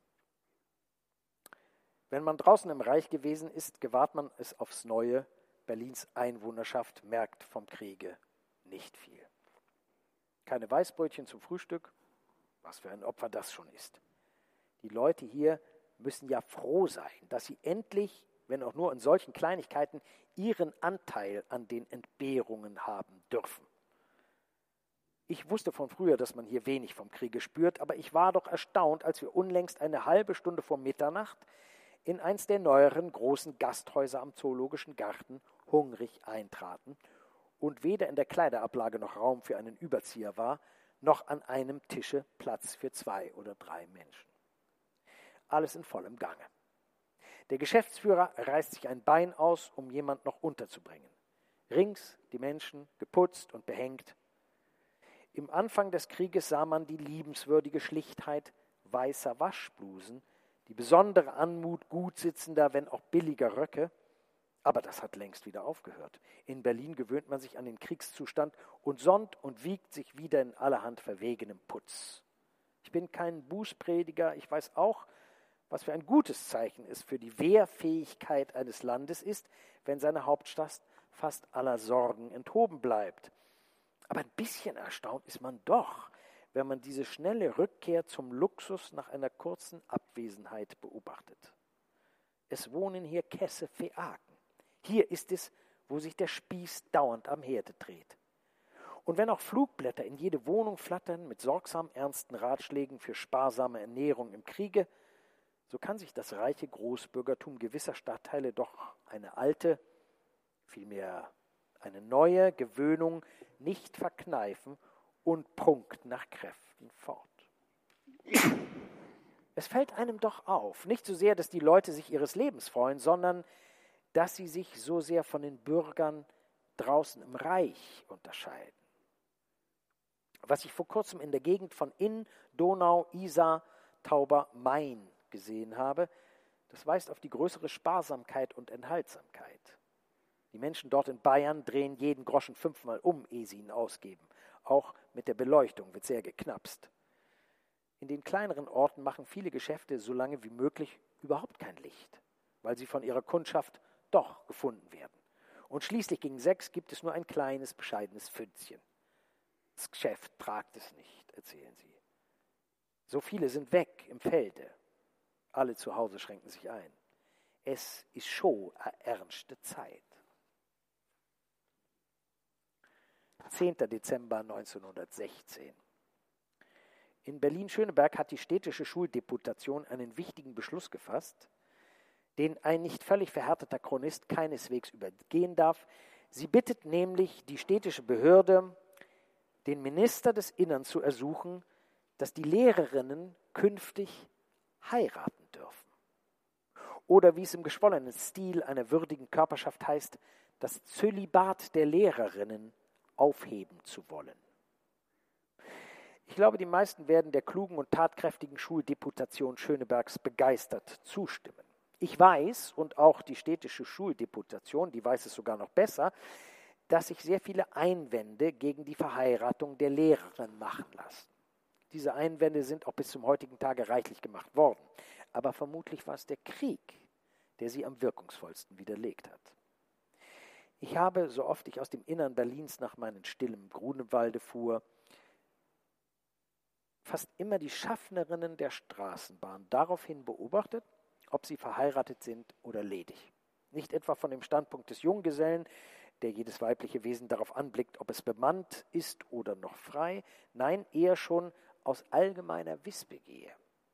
S3: Wenn man draußen im Reich gewesen ist, gewahrt man es aufs Neue, Berlins Einwohnerschaft merkt vom Kriege nicht viel. Keine Weißbrötchen zum Frühstück, was für ein Opfer das schon ist. Die Leute hier müssen ja froh sein, dass sie endlich, wenn auch nur in solchen Kleinigkeiten, ihren Anteil an den Entbehrungen haben dürfen. Ich wusste von früher, dass man hier wenig vom Kriege spürt, aber ich war doch erstaunt, als wir unlängst eine halbe Stunde vor Mitternacht in eins der neueren großen Gasthäuser am Zoologischen Garten hungrig eintraten und weder in der Kleiderablage noch Raum für einen Überzieher war, noch an einem Tische Platz für 2 oder 3 Menschen. Alles in vollem Gange. Der Geschäftsführer reißt sich ein Bein aus, um jemand noch unterzubringen. Rings die Menschen, geputzt und behängt. Im Anfang des Krieges sah man die liebenswürdige Schlichtheit weißer Waschblusen, die besondere Anmut gut sitzender, wenn auch billiger Röcke, aber das hat längst wieder aufgehört. In Berlin gewöhnt man sich an den Kriegszustand und sonnt und wiegt sich wieder in allerhand verwegenem Putz. Ich bin kein Bußprediger, ich weiß auch, was für ein gutes Zeichen es für die Wehrfähigkeit eines Landes ist, wenn seine Hauptstadt fast aller Sorgen enthoben bleibt. Aber ein bisschen erstaunt ist man doch, wenn man diese schnelle Rückkehr zum Luxus nach einer kurzen Abwesenheit beobachtet. Es wohnen hier Kässe Phäaken. Hier ist es, wo sich der Spieß dauernd am Herde dreht. Und wenn auch Flugblätter in jede Wohnung flattern mit sorgsam ernsten Ratschlägen für sparsame Ernährung im Kriege, so kann sich das reiche Großbürgertum gewisser Stadtteile doch eine alte, vielmehr eine neue Gewöhnung nicht verkneifen und prunkt nach Kräften fort. Es fällt einem doch auf, nicht so sehr, dass die Leute sich ihres Lebens freuen, sondern dass sie sich so sehr von den Bürgern draußen im Reich unterscheiden. Was ich vor kurzem in der Gegend von Inn, Donau, Isar, Tauber, Main gesehen habe, das weist auf die größere Sparsamkeit und Enthaltsamkeit. Die Menschen dort in Bayern drehen jeden Groschen 5-mal um, ehe sie ihn ausgeben. Auch mit der Beleuchtung wird sehr geknapst. In den kleineren Orten machen viele Geschäfte so lange wie möglich überhaupt kein Licht, weil sie von ihrer Kundschaft doch gefunden werden. Und schließlich gegen 6 gibt es nur ein kleines, bescheidenes Pfützchen. Das Geschäft tragt es nicht, erzählen sie. So viele sind weg im Felde. Alle zu Hause schränken sich ein. Es ist schon eine ernste Zeit. 10. Dezember 1916. In Berlin-Schöneberg hat die städtische Schuldeputation einen wichtigen Beschluss gefasst, den ein nicht völlig verhärteter Chronist keineswegs übergehen darf. Sie bittet nämlich die städtische Behörde, den Minister des Innern zu ersuchen, dass die Lehrerinnen künftig heiraten dürfen. Oder wie es im geschwollenen Stil einer würdigen Körperschaft heißt, das Zölibat der Lehrerinnen aufheben zu wollen. Ich glaube, die meisten werden der klugen und tatkräftigen Schuldeputation Schönebergs begeistert zustimmen. Ich weiß, und auch die städtische Schuldeputation, die weiß es sogar noch besser, dass sich sehr viele Einwände gegen die Verheiratung der Lehrerin machen lassen. Diese Einwände sind auch bis zum heutigen Tage reichlich gemacht worden. Aber vermutlich war es der Krieg, der sie am wirkungsvollsten widerlegt hat. Ich habe, so oft ich aus dem Innern Berlins nach meinem stillen Grunewalde fuhr, fast immer die Schaffnerinnen der Straßenbahn daraufhin beobachtet, ob sie verheiratet sind oder ledig. Nicht etwa von dem Standpunkt des Junggesellen, der jedes weibliche Wesen darauf anblickt, ob es bemannt ist oder noch frei, nein, eher schon aus allgemeiner Wissbegier.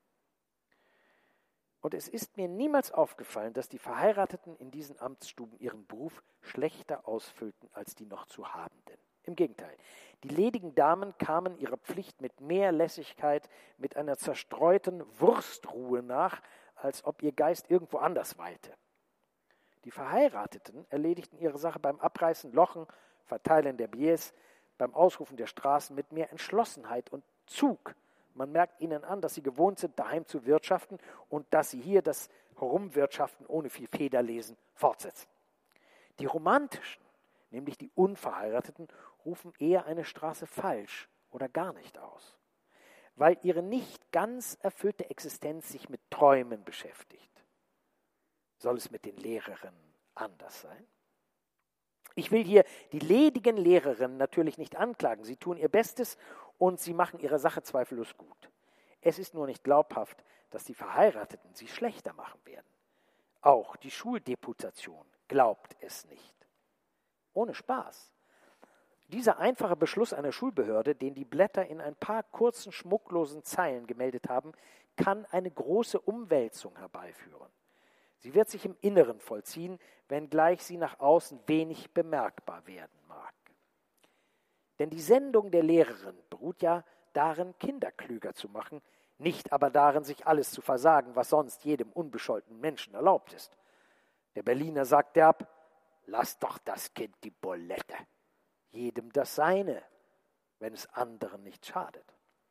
S3: Und es ist mir niemals aufgefallen, dass die Verheirateten in diesen Amtsstuben ihren Beruf schlechter ausfüllten als die noch zu Habenden. Im Gegenteil, die ledigen Damen kamen ihrer Pflicht mit mehr Lässigkeit, mit einer zerstreuten Wurstruhe nach, als ob ihr Geist irgendwo anders weilte. Die Verheirateten erledigten ihre Sache beim Abreißen, Lochen, Verteilen der Billets, beim Ausrufen der Straßen mit mehr Entschlossenheit und Zug. Man merkt ihnen an, dass sie gewohnt sind, daheim zu wirtschaften und dass sie hier das Herumwirtschaften ohne viel Federlesen fortsetzen. Die Romantischen, nämlich die Unverheirateten, rufen eher eine Straße falsch oder gar nicht aus, weil ihre nicht ganz erfüllte Existenz sich mit Träumen beschäftigt. Soll es mit den Lehrerinnen anders sein? Ich will hier die ledigen Lehrerinnen natürlich nicht anklagen. Sie tun ihr Bestes und sie machen ihre Sache zweifellos gut. Es ist nur nicht glaubhaft, dass die Verheirateten sie schlechter machen werden. Auch die Schuldeputation glaubt es nicht. Ohne Spaß. Dieser einfache Beschluss einer Schulbehörde, den die Blätter in ein paar kurzen, schmucklosen Zeilen gemeldet haben, kann eine große Umwälzung herbeiführen. Sie wird sich im Inneren vollziehen, wenngleich sie nach außen wenig bemerkbar werden mag. Denn die Sendung der Lehrerin beruht ja darin, Kinder klüger zu machen, nicht aber darin, sich alles zu versagen, was sonst jedem unbescholtenen Menschen erlaubt ist. Der Berliner sagt derb: Lass doch das Kind die Bulette. Jedem das Seine, wenn es anderen nicht schadet.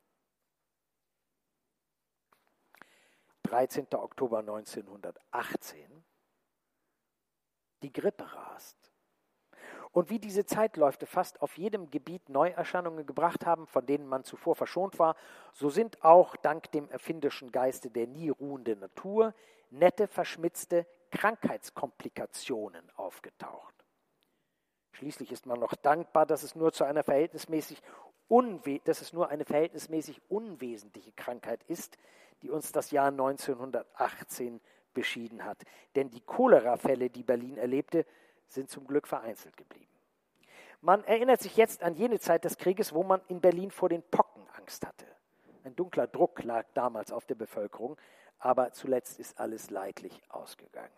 S3: 13. Oktober 1918. Die Grippe rast. Und wie diese Zeitläufe fast auf jedem Gebiet Neuerscheinungen gebracht haben, von denen man zuvor verschont war, so sind auch dank dem erfinderischen Geiste der nie ruhenden Natur nette, verschmitzte Krankheitskomplikationen aufgetaucht. Schließlich ist man noch dankbar, dass es nur eine verhältnismäßig unwesentliche Krankheit ist, die uns das Jahr 1918 beschieden hat. Denn die Cholera-Fälle, die Berlin erlebte, sind zum Glück vereinzelt geblieben. Man erinnert sich jetzt an jene Zeit des Krieges, wo man in Berlin vor den Pocken Angst hatte. Ein dunkler Druck lag damals auf der Bevölkerung, aber zuletzt ist alles leidlich ausgegangen.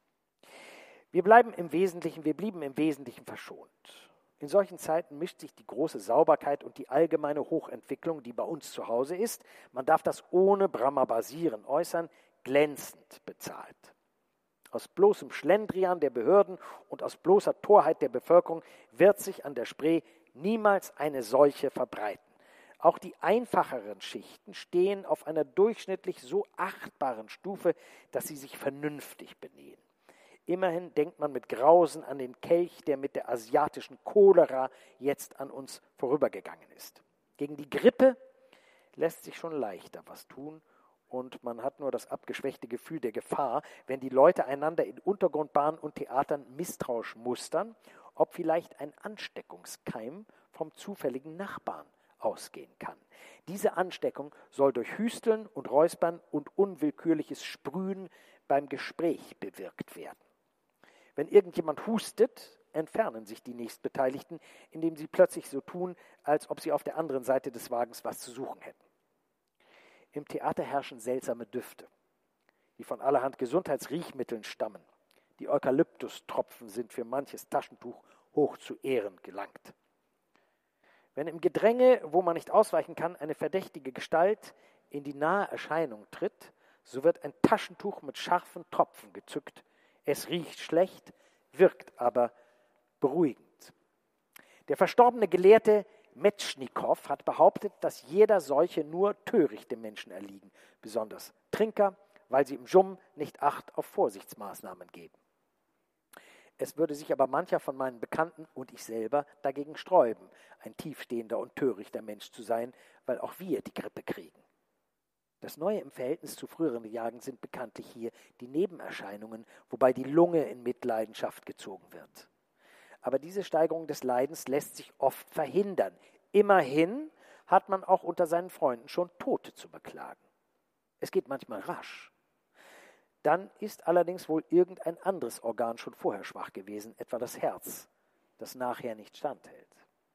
S3: Wir blieben im Wesentlichen verschont. In solchen Zeiten mischt sich die große Sauberkeit und die allgemeine Hochentwicklung, die bei uns zu Hause ist, man darf das ohne Bramarbasieren äußern, glänzend bezahlt. Aus bloßem Schlendrian der Behörden und aus bloßer Torheit der Bevölkerung wird sich an der Spree niemals eine Seuche verbreiten. Auch die einfacheren Schichten stehen auf einer durchschnittlich so achtbaren Stufe, dass sie sich vernünftig benehmen. Immerhin denkt man mit Grausen an den Kelch, der mit der asiatischen Cholera jetzt an uns vorübergegangen ist. Gegen die Grippe lässt sich schon leichter was tun und man hat nur das abgeschwächte Gefühl der Gefahr, wenn die Leute einander in Untergrundbahnen und Theatern misstrauisch mustern, ob vielleicht ein Ansteckungskeim vom zufälligen Nachbarn ausgehen kann. Diese Ansteckung soll durch Hüsteln und Räuspern und unwillkürliches Sprühen beim Gespräch bewirkt werden. Wenn irgendjemand hustet, entfernen sich die Nächstbeteiligten, indem sie plötzlich so tun, als ob sie auf der anderen Seite des Wagens was zu suchen hätten. Im Theater herrschen seltsame Düfte, die von allerhand Gesundheitsriechmitteln stammen. Die Eukalyptustropfen sind für manches Taschentuch hoch zu Ehren gelangt. Wenn im Gedränge, wo man nicht ausweichen kann, eine verdächtige Gestalt in die nahe Erscheinung tritt, so wird ein Taschentuch mit scharfen Tropfen gezückt. Es riecht schlecht, wirkt aber beruhigend. Der verstorbene Gelehrte Metschnikow hat behauptet, dass jeder Seuche nur törichte Menschen erliegen, besonders Trinker, weil sie im Dschum nicht Acht auf Vorsichtsmaßnahmen geben. Es würde sich aber mancher von meinen Bekannten und ich selber dagegen sträuben, ein tiefstehender und törichter Mensch zu sein, weil auch wir die Grippe kriegen. Das Neue im Verhältnis zu früheren Jahren sind bekanntlich hier die Nebenerscheinungen, wobei die Lunge in Mitleidenschaft gezogen wird. Aber diese Steigerung des Leidens lässt sich oft verhindern. Immerhin hat man auch unter seinen Freunden schon Tote zu beklagen. Es geht manchmal rasch. Dann ist allerdings wohl irgendein anderes Organ schon vorher schwach gewesen, etwa das Herz, das nachher nicht standhält.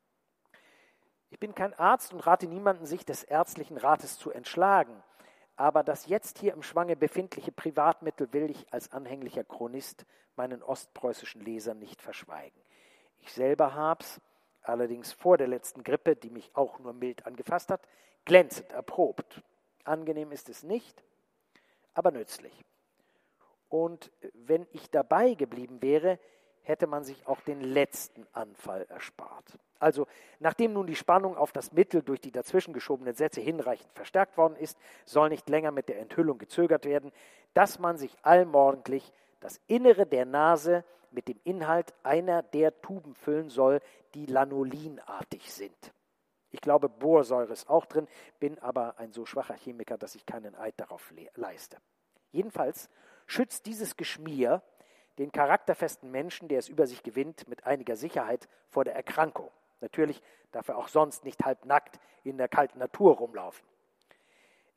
S3: Ich bin kein Arzt und rate niemanden, sich des ärztlichen Rates zu entschlagen. Aber das jetzt hier im Schwange befindliche Privatmittel will ich als anhänglicher Chronist meinen ostpreußischen Lesern nicht verschweigen. Ich selber hab's, allerdings vor der letzten Grippe, die mich auch nur mild angefasst hat, glänzend erprobt. Angenehm ist es nicht, aber nützlich. Und wenn ich dabei geblieben wäre, hätte man sich auch den letzten Anfall erspart. Also, nachdem nun die Spannung auf das Mittel durch die dazwischen geschobenen Sätze hinreichend verstärkt worden ist, soll nicht länger mit der Enthüllung gezögert werden, dass man sich allmorgendlich das Innere der Nase mit dem Inhalt einer der Tuben füllen soll, die lanolinartig sind. Ich glaube, Borsäure ist auch drin, bin aber ein so schwacher Chemiker, dass ich keinen Eid darauf leiste. Jedenfalls schützt dieses Geschmier den charakterfesten Menschen, der es über sich gewinnt, mit einiger Sicherheit vor der Erkrankung. Natürlich darf er auch sonst nicht halbnackt in der kalten Natur rumlaufen.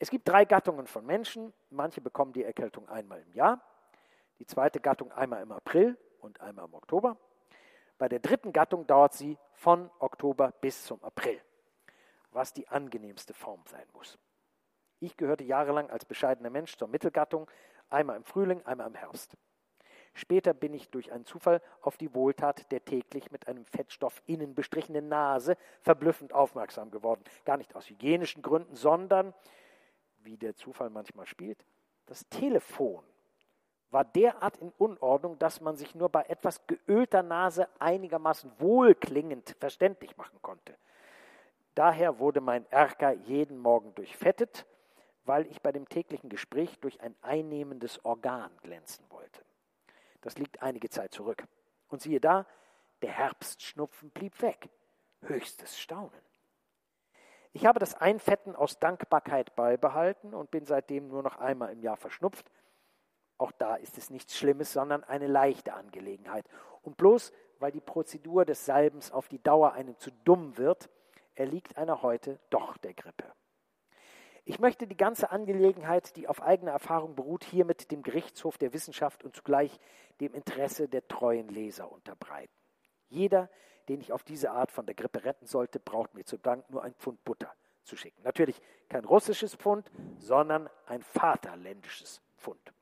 S3: Es gibt 3 Gattungen von Menschen. Manche bekommen die Erkältung einmal im Jahr. Die zweite Gattung einmal im April und einmal im Oktober. Bei der dritten Gattung dauert sie von Oktober bis zum April, was die angenehmste Form sein muss. Ich gehörte jahrelang als bescheidener Mensch zur Mittelgattung, einmal im Frühling, einmal im Herbst. Später bin ich durch einen Zufall auf die Wohltat der täglich mit einem Fettstoff innen bestrichenen Nase verblüffend aufmerksam geworden. Gar nicht aus hygienischen Gründen, sondern, wie der Zufall manchmal spielt, das Telefon war derart in Unordnung, dass man sich nur bei etwas geölter Nase einigermaßen wohlklingend verständlich machen konnte. Daher wurde mein Erker jeden Morgen durchfettet, weil ich bei dem täglichen Gespräch durch ein einnehmendes Organ glänzen wollte. Das liegt einige Zeit zurück. Und siehe da, der Herbstschnupfen blieb weg. Höchstes Staunen. Ich habe das Einfetten aus Dankbarkeit beibehalten und bin seitdem nur noch einmal im Jahr verschnupft. Auch da ist es nichts Schlimmes, sondern eine leichte Angelegenheit. Und bloß, weil die Prozedur des Salbens auf die Dauer einem zu dumm wird, erliegt einer heute doch der Grippe. Ich möchte die ganze Angelegenheit, die auf eigener Erfahrung beruht, hiermit dem Gerichtshof der Wissenschaft und zugleich dem Interesse der treuen Leser unterbreiten. Jeder, den ich auf diese Art von der Grippe retten sollte, braucht mir zu Dank nur ein Pfund Butter zu schicken. Natürlich kein russisches Pfund, sondern ein vaterländisches Pfund.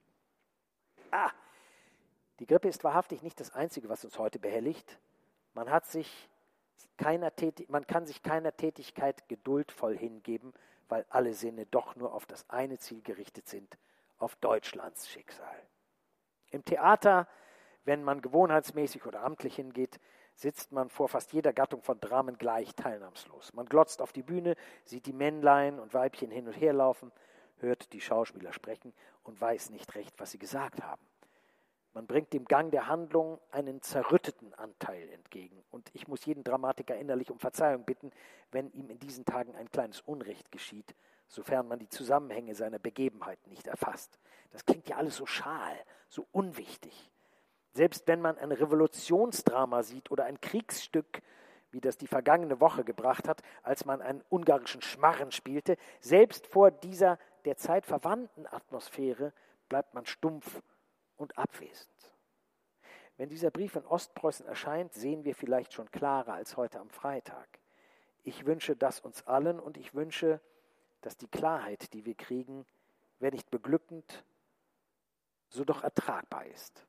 S3: Die Grippe ist wahrhaftig nicht das Einzige, was uns heute behelligt. Man kann sich keiner Tätigkeit geduldvoll hingeben, weil alle Sinne doch nur auf das eine Ziel gerichtet sind, auf Deutschlands Schicksal. Im Theater, wenn man gewohnheitsmäßig oder amtlich hingeht, sitzt man vor fast jeder Gattung von Dramen gleich teilnahmslos. Man glotzt auf die Bühne, sieht die Männlein und Weibchen hin und her laufen, hört die Schauspieler sprechen und weiß nicht recht, was sie gesagt haben. Man bringt dem Gang der Handlung einen zerrütteten Anteil entgegen. Und ich muss jeden Dramatiker innerlich um Verzeihung bitten, wenn ihm in diesen Tagen ein kleines Unrecht geschieht, sofern man die Zusammenhänge seiner Begebenheiten nicht erfasst. Das klingt ja alles so schal, so unwichtig. Selbst wenn man ein Revolutionsdrama sieht oder ein Kriegsstück, wie das die vergangene Woche gebracht hat, als man einen ungarischen Schmarren spielte, selbst vor dieser der Zeit verwandten Atmosphäre bleibt man stumpf und abwesend. Wenn dieser Brief in Ostpreußen erscheint, sehen wir vielleicht schon klarer als heute am Freitag. Ich wünsche das uns allen und ich wünsche, dass die Klarheit, die wir kriegen, wenn nicht beglückend, so doch ertragbar ist.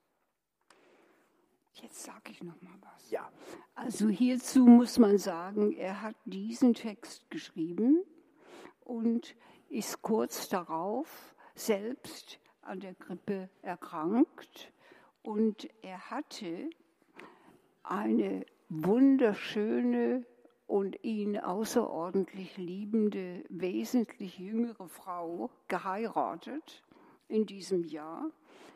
S2: Jetzt sage ich noch mal was.
S3: Ja.
S2: Also hierzu muss man sagen, er hat diesen Text geschrieben und ist kurz darauf selbst an der Grippe erkrankt. Und er hatte eine wunderschöne und ihn außerordentlich liebende, wesentlich jüngere Frau geheiratet in diesem Jahr.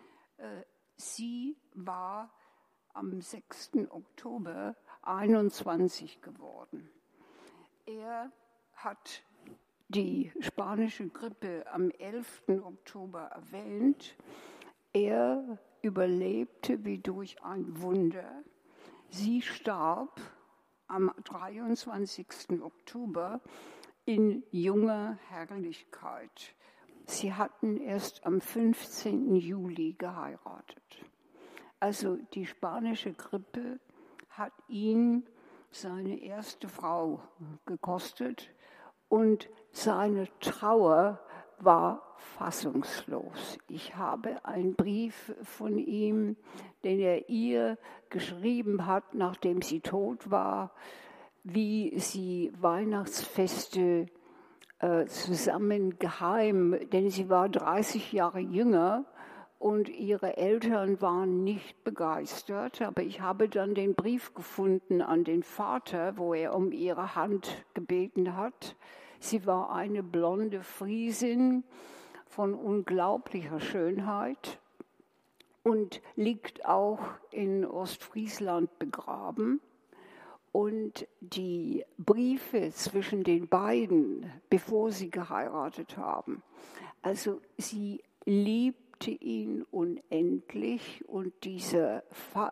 S2: Sie war am 6. Oktober 21 geworden. Er hat die spanische Grippe am 11. Oktober erwähnt. Er überlebte wie durch ein Wunder. Sie starb am 23. Oktober in junger Herrlichkeit. Sie hatten erst am 15. Juli geheiratet. Also die spanische Grippe hat ihn seine erste Frau gekostet und seine Trauer war fassungslos. Ich habe einen Brief von ihm, den er ihr geschrieben hat, nachdem sie tot war, wie sie Weihnachtsfeste zusammen geheim, denn sie war 30 Jahre jünger und ihre Eltern waren nicht begeistert. Aber ich habe dann den Brief gefunden an den Vater, wo er um ihre Hand gebeten hat. Sie war eine blonde Friesin von unglaublicher Schönheit und liegt auch in Ostfriesland begraben. Und die Briefe zwischen den beiden, bevor sie geheiratet haben, also sie liebte ihn unendlich und dieser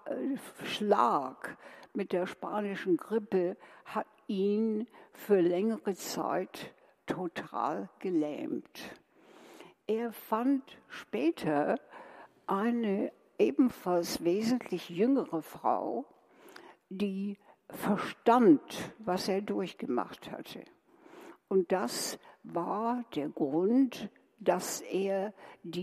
S2: Schlag mit der spanischen Grippe hat ihn für längere Zeit total gelähmt. Er fand später eine ebenfalls wesentlich jüngere Frau, die verstand, was er durchgemacht hatte. Und das war der Grund, dass er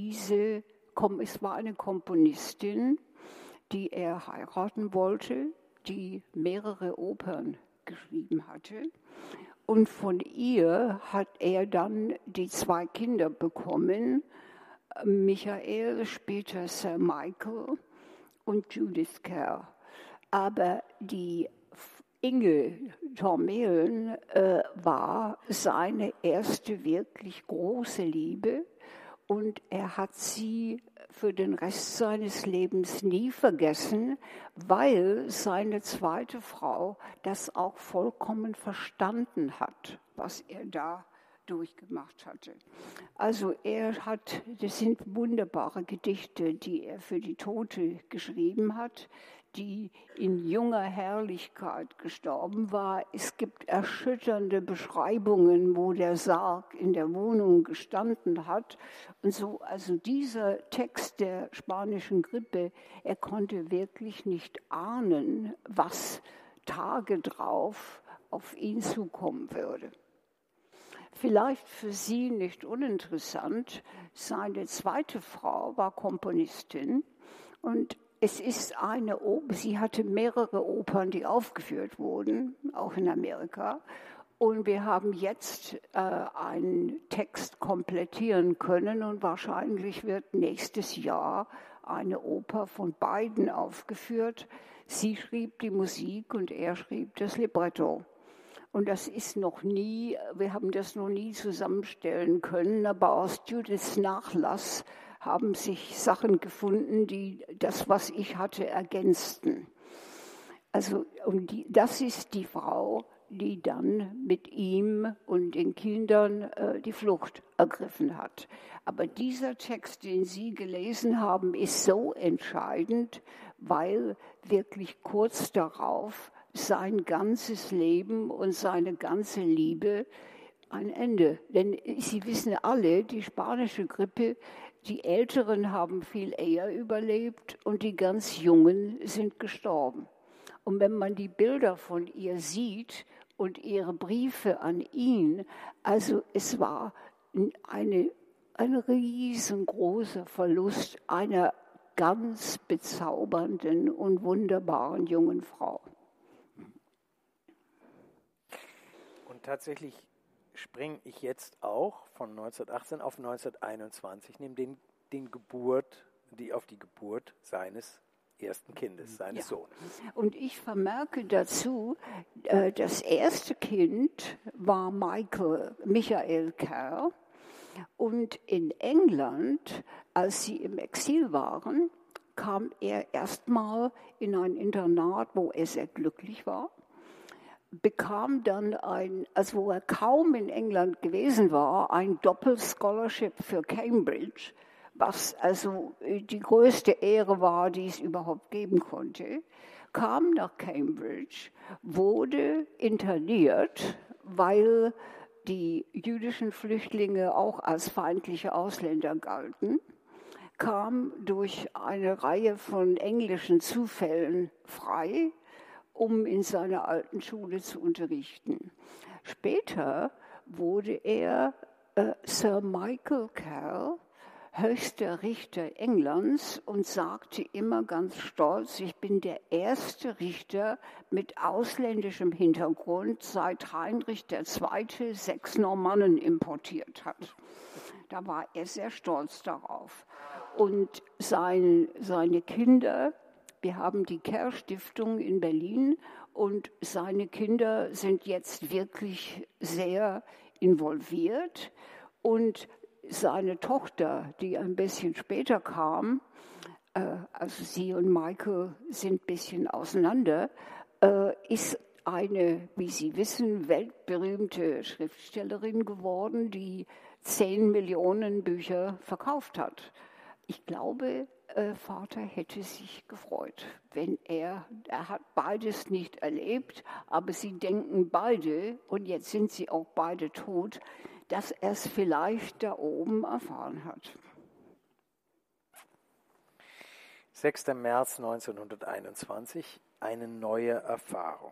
S2: es war eine Komponistin, die er heiraten wollte, die mehrere Opern geschrieben hatte. Und von ihr hat er dann die 2 Kinder bekommen, Michael, später Sir Michael und Judith Kerr. Aber die Inge Tormelen war seine erste wirklich große Liebe und er hat sie für den Rest seines Lebens nie vergessen, weil seine zweite Frau das auch vollkommen verstanden hat, was er da durchgemacht hatte. Also das sind wunderbare Gedichte, die er für die Tote geschrieben hat, die in junger Herrlichkeit gestorben war. Es gibt erschütternde Beschreibungen, wo der Sarg in der Wohnung gestanden hat. Und so, also dieser Text der spanischen Grippe, er konnte wirklich nicht ahnen, was Tage drauf auf ihn zukommen würde. Vielleicht für Sie nicht uninteressant, seine zweite Frau war Komponistin und sie hatte mehrere Opern, die aufgeführt wurden, auch in Amerika. Und wir haben jetzt einen Text komplettieren können und wahrscheinlich wird nächstes Jahr eine Oper von beiden aufgeführt. Sie schrieb die Musik und er schrieb das Libretto. Und wir haben das noch nie zusammenstellen können, aber aus Judiths Nachlass haben sich Sachen gefunden, die das, was ich hatte, ergänzten. Also, das ist die Frau, die dann mit ihm und den Kindern die Flucht ergriffen hat. Aber dieser Text, den Sie gelesen haben, ist so entscheidend, weil wirklich kurz darauf sein ganzes Leben und seine ganze Liebe ein Ende. Denn Sie wissen alle, die spanische Grippe, die Älteren haben viel eher überlebt und die ganz Jungen sind gestorben. Und wenn man die Bilder von ihr sieht und ihre Briefe an ihn, also es war ein riesengroßer Verlust einer ganz bezaubernden und wunderbaren jungen Frau.
S3: Und tatsächlich springe ich jetzt auch von 1918 auf 1921, nehme auf die Geburt seines ersten Kindes, seines Sohnes.
S2: Und ich vermerke dazu, das erste Kind war Michael Kerr. Und in England, als sie im Exil waren, kam er erstmal in ein Internat, wo er sehr glücklich war. Bekam dann wo er kaum in England gewesen war, ein Doppelscholarship für Cambridge, was also die größte Ehre war, die es überhaupt geben konnte, kam nach Cambridge, wurde interniert, weil die jüdischen Flüchtlinge auch als feindliche Ausländer galten, kam durch eine Reihe von englischen Zufällen frei, um in seiner alten Schule zu unterrichten. Später wurde er Sir Michael Kerr, höchster Richter Englands, und sagte immer ganz stolz, ich bin der erste Richter mit ausländischem Hintergrund, seit Heinrich II. 6 Normannen importiert hat. Da war er sehr stolz darauf. Und seine Kinder, wir haben die Kerr-Stiftung in Berlin und seine Kinder sind jetzt wirklich sehr involviert. Und seine Tochter, die ein bisschen später kam, also sie und Michael sind ein bisschen auseinander, ist eine, wie Sie wissen, weltberühmte Schriftstellerin geworden, die 10 Millionen Bücher verkauft hat. Ich glaube, Vater hätte sich gefreut, wenn er hat beides nicht erlebt, aber sie denken beide, und jetzt sind sie auch beide tot, dass er es vielleicht da oben erfahren hat.
S3: 6. März 1921, eine neue Erfahrung.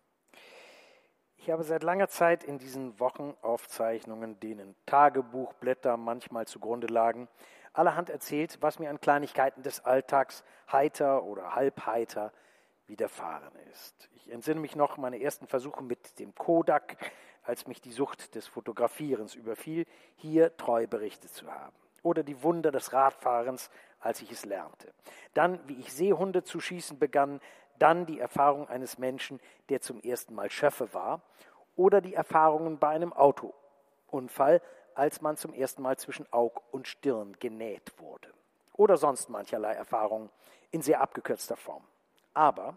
S3: Ich habe seit langer Zeit in diesen Wochenaufzeichnungen, denen Tagebuchblätter manchmal zugrunde lagen, allerhand erzählt, was mir an Kleinigkeiten des Alltags heiter oder halbheiter widerfahren ist. Ich entsinne mich noch meine ersten Versuche mit dem Kodak, als mich die Sucht des Fotografierens überfiel, hier treu berichtet zu haben. Oder die Wunder des Radfahrens, als ich es lernte. Dann, wie ich Seehunde zu schießen begann, dann die Erfahrung eines Menschen, der zum ersten Mal Schöffe war, oder die Erfahrungen bei einem Autounfall, als man zum ersten Mal zwischen Aug und Stirn genäht wurde. Oder sonst mancherlei Erfahrungen in sehr abgekürzter Form. Aber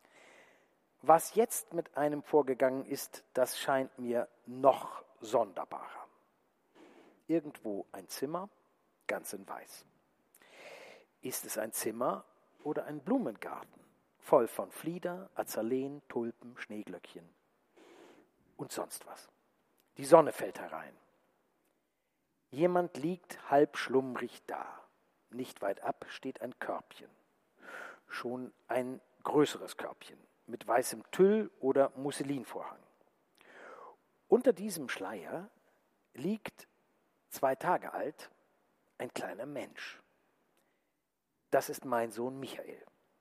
S3: was jetzt mit einem vorgegangen ist, das scheint mir noch sonderbarer. Irgendwo ein Zimmer, ganz in Weiß. Ist es ein Zimmer oder ein Blumengarten, voll von Flieder, Azaleen, Tulpen, Schneeglöckchen und sonst was? Die Sonne fällt herein. Jemand liegt halb schlummrig da. Nicht weit ab steht ein Körbchen. Schon ein größeres Körbchen mit weißem Tüll oder Musselinvorhang. Unter diesem Schleier liegt 2 Tage alt ein kleiner Mensch. Das ist mein Sohn Michael.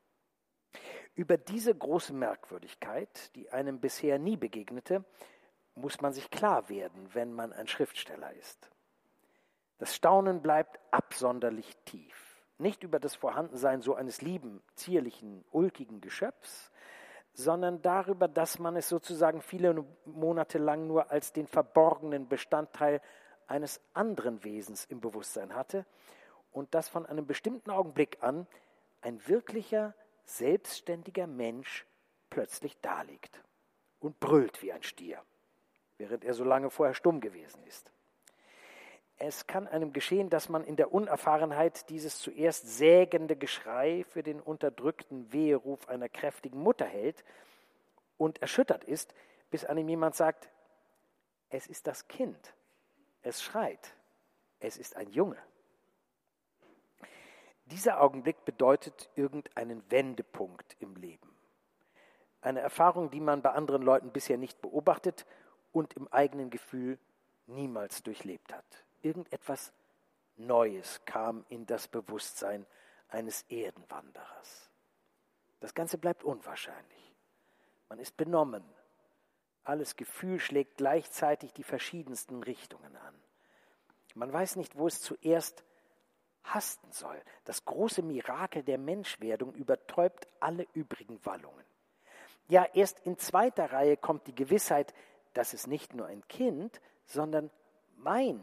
S3: Über diese große Merkwürdigkeit, die einem bisher nie begegnete, muss man sich klar werden, wenn man ein Schriftsteller ist. Das Staunen bleibt absonderlich tief. Nicht über das Vorhandensein so eines lieben, zierlichen, ulkigen Geschöpfs, sondern darüber, dass man es sozusagen viele Monate lang nur als den verborgenen Bestandteil eines anderen Wesens im Bewusstsein hatte und dass von einem bestimmten Augenblick an ein wirklicher, selbstständiger Mensch plötzlich daliegt und brüllt wie ein Stier, während er so lange vorher stumm gewesen ist. Es kann einem geschehen, dass man in der Unerfahrenheit dieses zuerst sägende Geschrei für den unterdrückten Weheruf einer kräftigen Mutter hält und erschüttert ist, bis einem jemand sagt, es ist das Kind, es schreit, es ist ein Junge. Dieser Augenblick bedeutet irgendeinen Wendepunkt im Leben. Eine Erfahrung, die man bei anderen Leuten bisher nicht beobachtet und im eigenen Gefühl niemals durchlebt hat. Irgendetwas Neues kam in das Bewusstsein eines Erdenwanderers. Das Ganze bleibt unwahrscheinlich. Man ist benommen. Alles Gefühl schlägt gleichzeitig die verschiedensten Richtungen an. Man weiß nicht, wo es zuerst hasten soll. Das große Mirakel der Menschwerdung übertäubt alle übrigen Wallungen. Ja, erst in zweiter Reihe kommt die Gewissheit, dass es nicht nur ein Kind, sondern mein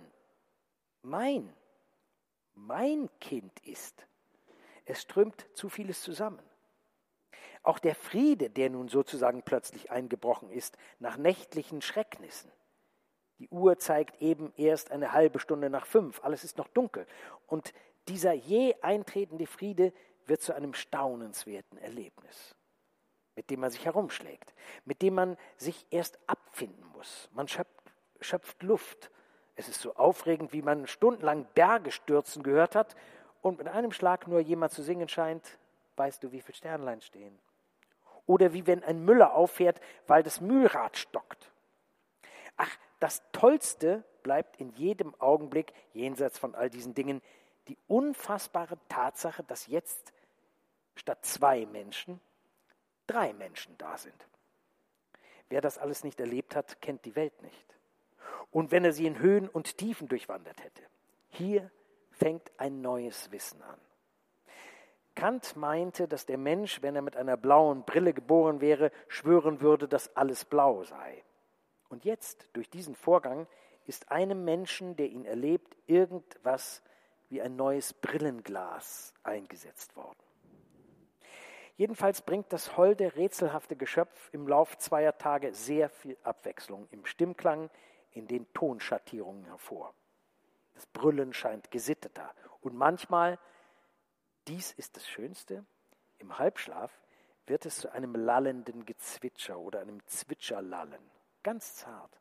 S3: Kind ist. Es strömt zu vieles zusammen. Auch der Friede, der nun sozusagen plötzlich eingebrochen ist, nach nächtlichen Schrecknissen. Die Uhr zeigt eben erst eine halbe Stunde nach 5, alles ist noch dunkel. Und dieser jäh eintretende Friede wird zu einem staunenswerten Erlebnis, mit dem man sich herumschlägt, mit dem man sich erst abfinden muss. Man schöpft Luft. Es ist so aufregend, wie man stundenlang Berge stürzen gehört hat und mit einem Schlag nur jemand zu singen scheint, weißt du, wie viele Sternlein stehen. Oder wie wenn ein Müller auffährt, weil das Mühlrad stockt. Ach, das Tollste bleibt in jedem Augenblick, jenseits von all diesen Dingen, die unfassbare Tatsache, dass jetzt statt 2 Menschen 3 Menschen da sind. Wer das alles nicht erlebt hat, kennt die Welt nicht. Und wenn er sie in Höhen und Tiefen durchwandert hätte. Hier fängt ein neues Wissen an. Kant meinte, dass der Mensch, wenn er mit einer blauen Brille geboren wäre, schwören würde, dass alles blau sei. Und jetzt, durch diesen Vorgang, ist einem Menschen, der ihn erlebt, irgendwas wie ein neues Brillenglas eingesetzt worden. Jedenfalls bringt das holde, rätselhafte Geschöpf im Lauf 2 Tage sehr viel Abwechslung im Stimmklang, in den Tonschattierungen hervor. Das Brüllen scheint gesitteter. Und manchmal, dies ist das Schönste, im Halbschlaf wird es zu einem lallenden Gezwitscher oder einem Zwitscherlallen. Ganz zart,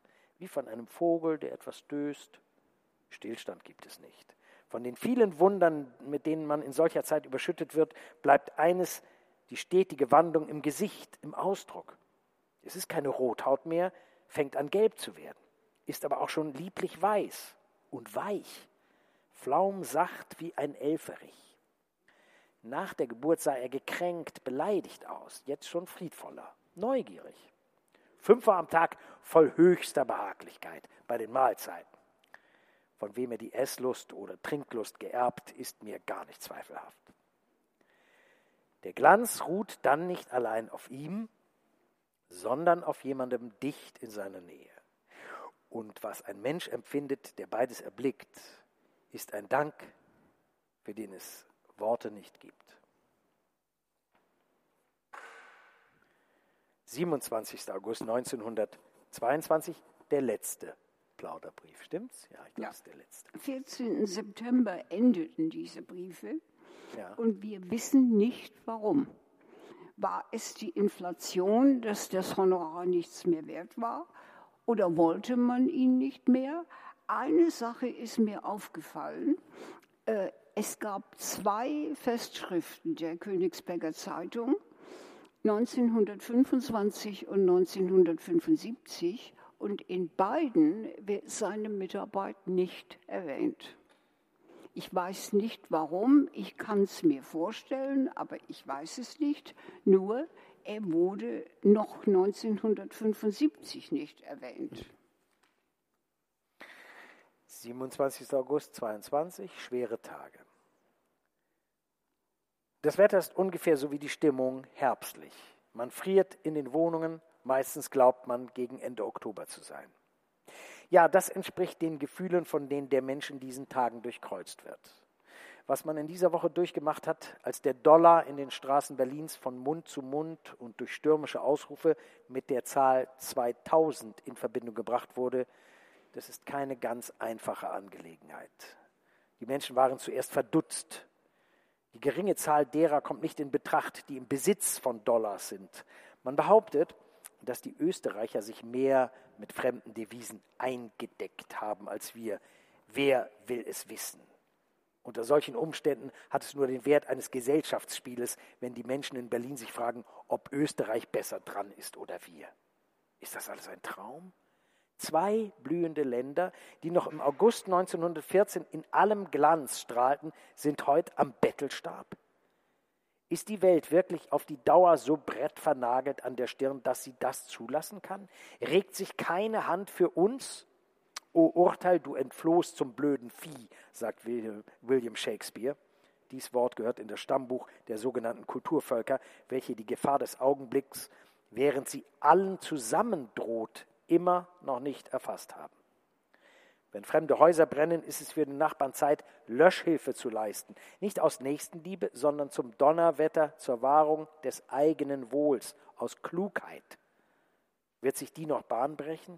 S3: wie von einem Vogel, der etwas döst. Stillstand gibt es nicht. Von den vielen Wundern, mit denen man in solcher Zeit überschüttet wird, bleibt eines, die stetige Wandlung im Gesicht, im Ausdruck. Es ist keine Rothaut mehr, fängt an gelb zu werden, ist aber auch schon lieblich weiß und weich, flaumsacht wie ein Elferich. Nach der Geburt sah er gekränkt, beleidigt aus, jetzt schon friedvoller, neugierig. 5 am Tag voll höchster Behaglichkeit bei den Mahlzeiten. Von wem er die Esslust oder Trinklust geerbt, ist mir gar nicht zweifelhaft. Der Glanz ruht dann nicht allein auf ihm, sondern auf jemandem dicht in seiner Nähe. Und was ein Mensch empfindet, der beides erblickt, ist ein Dank, für den es Worte nicht gibt. 27. August 1922, der letzte Plauderbrief, stimmt's? Ja, ich glaube, es ist der letzte.
S2: Am 14. September endeten diese Briefe und wir wissen nicht, warum. War es die Inflation, dass das Honorar nichts mehr wert war? Oder wollte man ihn nicht mehr? Eine Sache ist mir aufgefallen. Es gab 2 Festschriften der Königsberger Zeitung, 1925 und 1975. Und in beiden wird seine Mitarbeit nicht erwähnt. Ich weiß nicht warum, ich kann es mir vorstellen, aber ich weiß es nicht. Nur, er wurde noch 1975 nicht erwähnt.
S3: 27. August 22, schwere Tage. Das Wetter ist ungefähr so wie die Stimmung herbstlich. Man friert in den Wohnungen, meistens glaubt man, gegen Ende Oktober zu sein. Ja, das entspricht den Gefühlen, von denen der Mensch in diesen Tagen durchkreuzt wird. Was man in dieser Woche durchgemacht hat, als der Dollar in den Straßen Berlins von Mund zu Mund und durch stürmische Ausrufe mit der Zahl 2000 in Verbindung gebracht wurde, das ist keine ganz einfache Angelegenheit. Die Menschen waren zuerst verdutzt. Die geringe Zahl derer kommt nicht in Betracht, die im Besitz von Dollars sind. Man behauptet, dass die Österreicher sich mehr mit fremden Devisen eingedeckt haben als wir. Wer will es wissen? Unter solchen Umständen hat es nur den Wert eines Gesellschaftsspieles, wenn die Menschen in Berlin sich fragen, ob Österreich besser dran ist oder wir. Ist das alles ein Traum? 2 blühende Länder, die noch im August 1914 in allem Glanz strahlten, sind heute am Bettelstab. Ist die Welt wirklich auf die Dauer so brettvernagelt an der Stirn, dass sie das zulassen kann? Regt sich keine Hand für uns? O Urteil, du entflohst zum blöden Vieh, sagt William Shakespeare. Dies Wort gehört in das Stammbuch der sogenannten Kulturvölker, welche die Gefahr des Augenblicks, während sie allen zusammen droht, immer noch nicht erfasst haben. Wenn fremde Häuser brennen, ist es für den Nachbarn Zeit, Löschhilfe zu leisten. Nicht aus Nächstenliebe, sondern zum Donnerwetter, zur Wahrung des eigenen Wohls, aus Klugheit. Wird sich die noch Bahn brechen?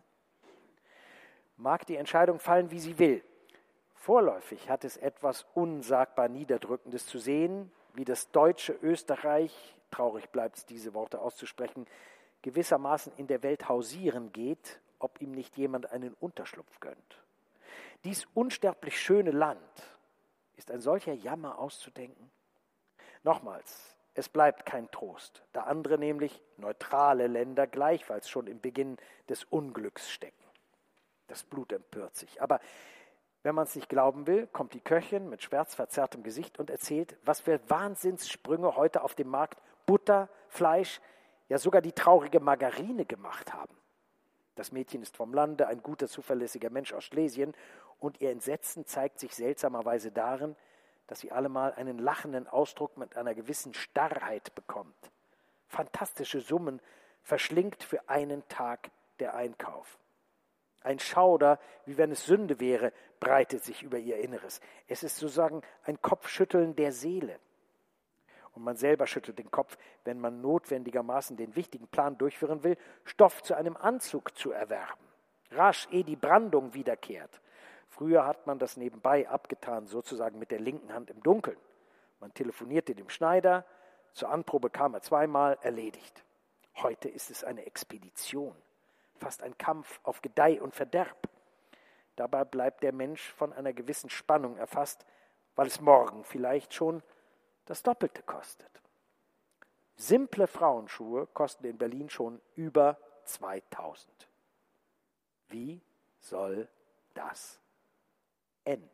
S3: Mag die Entscheidung fallen, wie sie will. Vorläufig hat es etwas unsagbar Niederdrückendes zu sehen, wie das deutsche Österreich, traurig bleibt es, diese Worte auszusprechen, gewissermaßen in der Welt hausieren geht, ob ihm nicht jemand einen Unterschlupf gönnt. Dies unsterblich schöne Land, ist ein solcher Jammer auszudenken? Nochmals, es bleibt kein Trost, da andere, nämlich neutrale Länder, gleichfalls schon im Beginn des Unglücks stecken. Das Blut empört sich. Aber wenn man es nicht glauben will, kommt die Köchin mit schwärzverzerrtem Gesicht und erzählt, was für Wahnsinnssprünge heute auf dem Markt Butter, Fleisch, ja sogar die traurige Margarine gemacht haben. Das Mädchen ist vom Lande, ein guter, zuverlässiger Mensch aus Schlesien, und ihr Entsetzen zeigt sich seltsamerweise darin, dass sie allemal einen lachenden Ausdruck mit einer gewissen Starrheit bekommt. Fantastische Summen verschlingt für einen Tag der Einkauf. Ein Schauder, wie wenn es Sünde wäre, breitet sich über ihr Inneres. Es ist sozusagen ein Kopfschütteln der Seele. Und man selber schüttelt den Kopf, wenn man notwendigermaßen den wichtigen Plan durchführen will, Stoff zu einem Anzug zu erwerben. Rasch, ehe die Brandung wiederkehrt. Früher hat man das nebenbei abgetan, sozusagen mit der linken Hand im Dunkeln. Man telefonierte dem Schneider, zur Anprobe kam er 2-mal, erledigt. Heute ist es eine Expedition. fast ein Kampf auf Gedeih und Verderb. Dabei bleibt der Mensch von einer gewissen Spannung erfasst, weil es morgen vielleicht schon das Doppelte kostet. Simple Frauenschuhe kosten in Berlin schon über 2000. Wie soll das enden?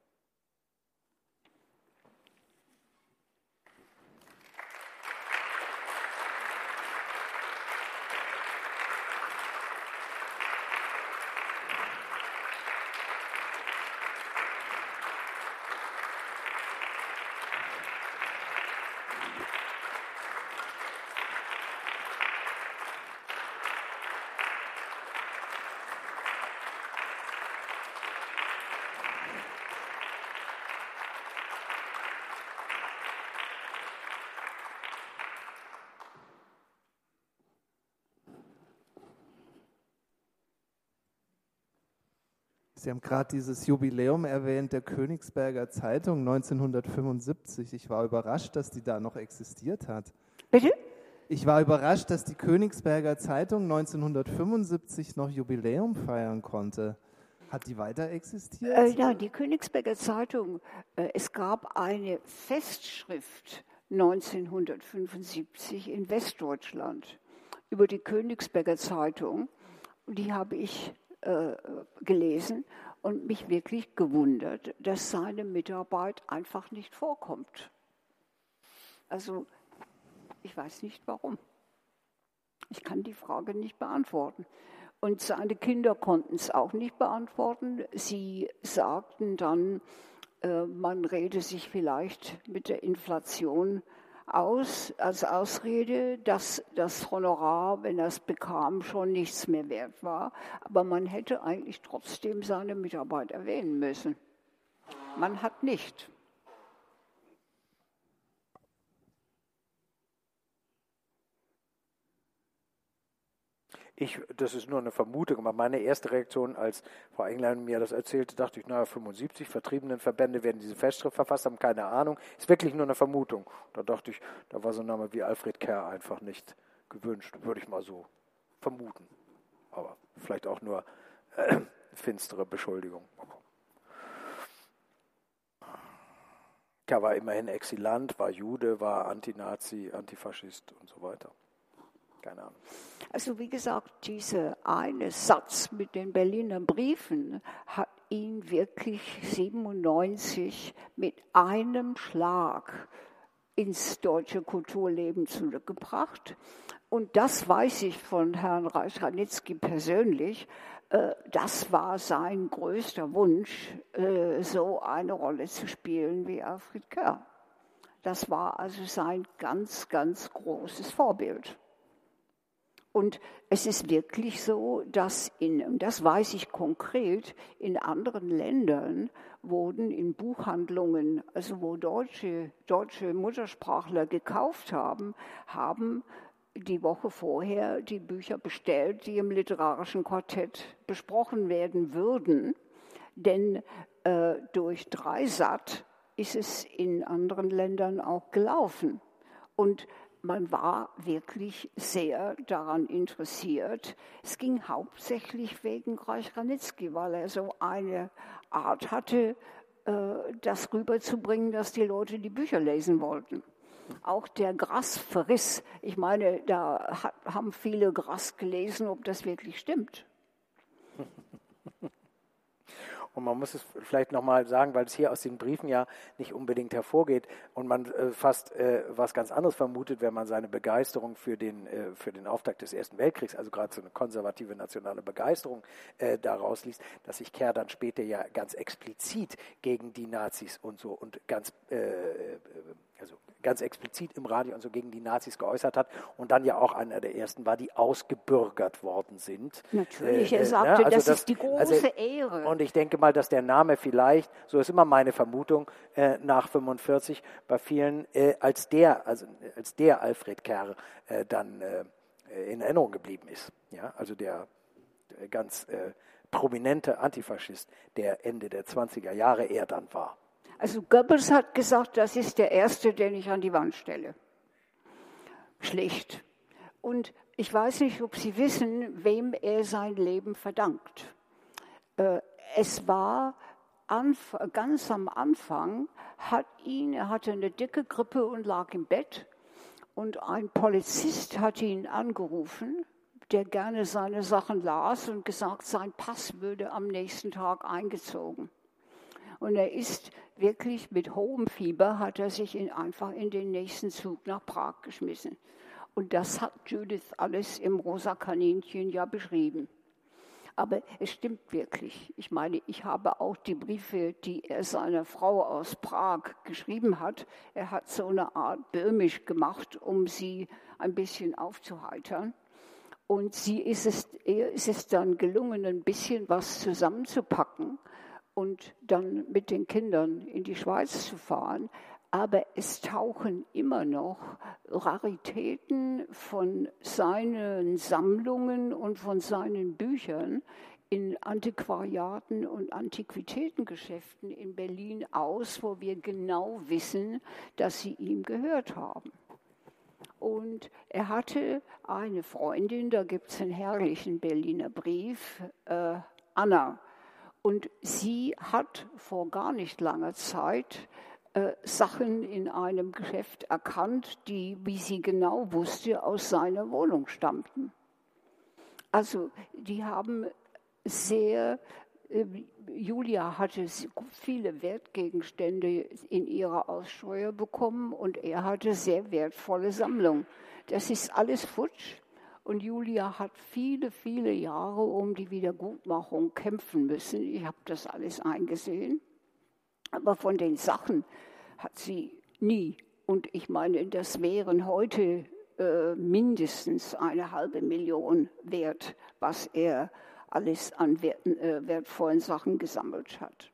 S5: Sie haben gerade dieses Jubiläum erwähnt, der Königsberger Zeitung 1975. Ich war überrascht, dass die da noch existiert hat.
S2: Bitte?
S5: Ich war überrascht, dass die Königsberger Zeitung 1975 noch Jubiläum feiern konnte. Hat die weiter existiert?
S2: Ja, die Königsberger Zeitung, es gab eine Festschrift 1975 in Westdeutschland über die Königsberger Zeitung. Die habe ich gelesen und mich wirklich gewundert, dass seine Mitarbeit einfach nicht vorkommt. Also, ich weiß nicht warum. Ich kann die Frage nicht beantworten. Und seine Kinder konnten es auch nicht beantworten. Sie sagten dann, man rede sich vielleicht mit der Inflation aus, als Ausrede, dass das Honorar, wenn er es bekam, schon nichts mehr wert war. Aber man hätte eigentlich trotzdem seine Mitarbeit erwähnen müssen. Man hat nicht.
S3: Das ist nur eine Vermutung, aber meine erste Reaktion, als Frau Englein mir das erzählte, dachte ich, 75 Vertriebenenverbände werden diese Festschrift verfasst haben, keine Ahnung. Ist wirklich nur eine Vermutung. Da dachte ich, da war so ein Name wie Alfred Kerr einfach nicht gewünscht, würde ich mal so vermuten. Aber vielleicht auch nur finstere Beschuldigung. Kerr war immerhin Exilant, war Jude, war Antinazi, Antifaschist und so weiter. Keine Ahnung.
S2: Also wie gesagt, dieser eine Satz mit den Berliner Briefen hat ihn wirklich 97 mit einem Schlag ins deutsche Kulturleben zurückgebracht. Und das weiß ich von Herrn Reich-Ranitzky persönlich. Das war sein größter Wunsch, so eine Rolle zu spielen wie Alfred Kerr. Das war also sein ganz, ganz großes Vorbild. Und es ist wirklich so, dass und das weiß ich konkret, in anderen Ländern wurden in Buchhandlungen, also wo deutsche Muttersprachler gekauft haben die Woche vorher die Bücher bestellt, die im literarischen Quartett besprochen werden würden. Denn durch Dreisat ist es in anderen Ländern auch gelaufen. Und man war wirklich sehr daran interessiert. Es ging hauptsächlich wegen Reich-Ranitzky, weil er so eine Art hatte, das rüberzubringen, dass die Leute die Bücher lesen wollten. Auch der Grass-Verriss, ich meine, da haben viele Grass gelesen, ob das wirklich stimmt.
S3: Und man muss es vielleicht nochmal sagen, weil es hier aus den Briefen ja nicht unbedingt hervorgeht und man fast was ganz anderes vermutet, wenn man seine Begeisterung für den Auftakt des Ersten Weltkriegs, also gerade so eine konservative nationale Begeisterung daraus liest, dass sich Kerr dann später ja ganz explizit gegen die Nazis und so und ganz explizit im Radio und so gegen die Nazis geäußert hat und dann ja auch einer der ersten war, die ausgebürgert worden sind.
S2: Natürlich, er sagte,
S3: also
S2: das ist die große Ehre.
S3: Und ich denke mal, dass der Name vielleicht, so ist immer meine Vermutung, nach 45 bei vielen als der Alfred Kerr dann in Erinnerung geblieben ist. Ja, also der ganz prominente Antifaschist, der Ende der 20er Jahre er dann war.
S2: Also Goebbels hat gesagt, das ist der Erste, den ich an die Wand stelle. Schlicht. Und Ich weiß nicht, ob Sie wissen, wem er sein Leben verdankt. Es war ganz am Anfang, er hatte eine dicke Grippe und lag im Bett. Und ein Polizist hat ihn angerufen, der gerne seine Sachen las und gesagt, sein Pass würde am nächsten Tag eingezogen. Und er ist wirklich mit hohem Fieber, hat er sich einfach in den nächsten Zug nach Prag geschmissen. Und das hat Judith alles im Rosa Kaninchen ja beschrieben. Aber es stimmt wirklich. Ich meine, ich habe auch die Briefe, die er seiner Frau aus Prag geschrieben hat. Er hat so eine Art Böhmisch gemacht, um sie ein bisschen aufzuheitern. Und ihr ist es dann gelungen, ein bisschen was zusammenzupacken und dann mit den Kindern in die Schweiz zu fahren. Aber es tauchen immer noch Raritäten von seinen Sammlungen und von seinen Büchern in Antiquariaten und Antiquitätengeschäften in Berlin aus, wo wir genau wissen, dass sie ihm gehört haben. Und er hatte eine Freundin, da gibt es einen herrlichen Berliner Brief, Anna. Und sie hat vor gar nicht langer Zeit Sachen in einem Geschäft erkannt, die, wie sie genau wusste, aus seiner Wohnung stammten. Also die haben Julia hatte viele Wertgegenstände in ihrer Aussteuer bekommen und er hatte sehr wertvolle Sammlung. Das ist alles futsch und Julia hat viele, viele Jahre um die Wiedergutmachung kämpfen müssen. Ich habe das alles eingesehen. Aber von den Sachen hat sie nie. Und ich meine, das wären heute mindestens 500.000 wert, was er alles an wertvollen Sachen gesammelt hat.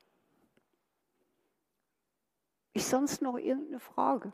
S2: Ist sonst noch irgendeine Frage?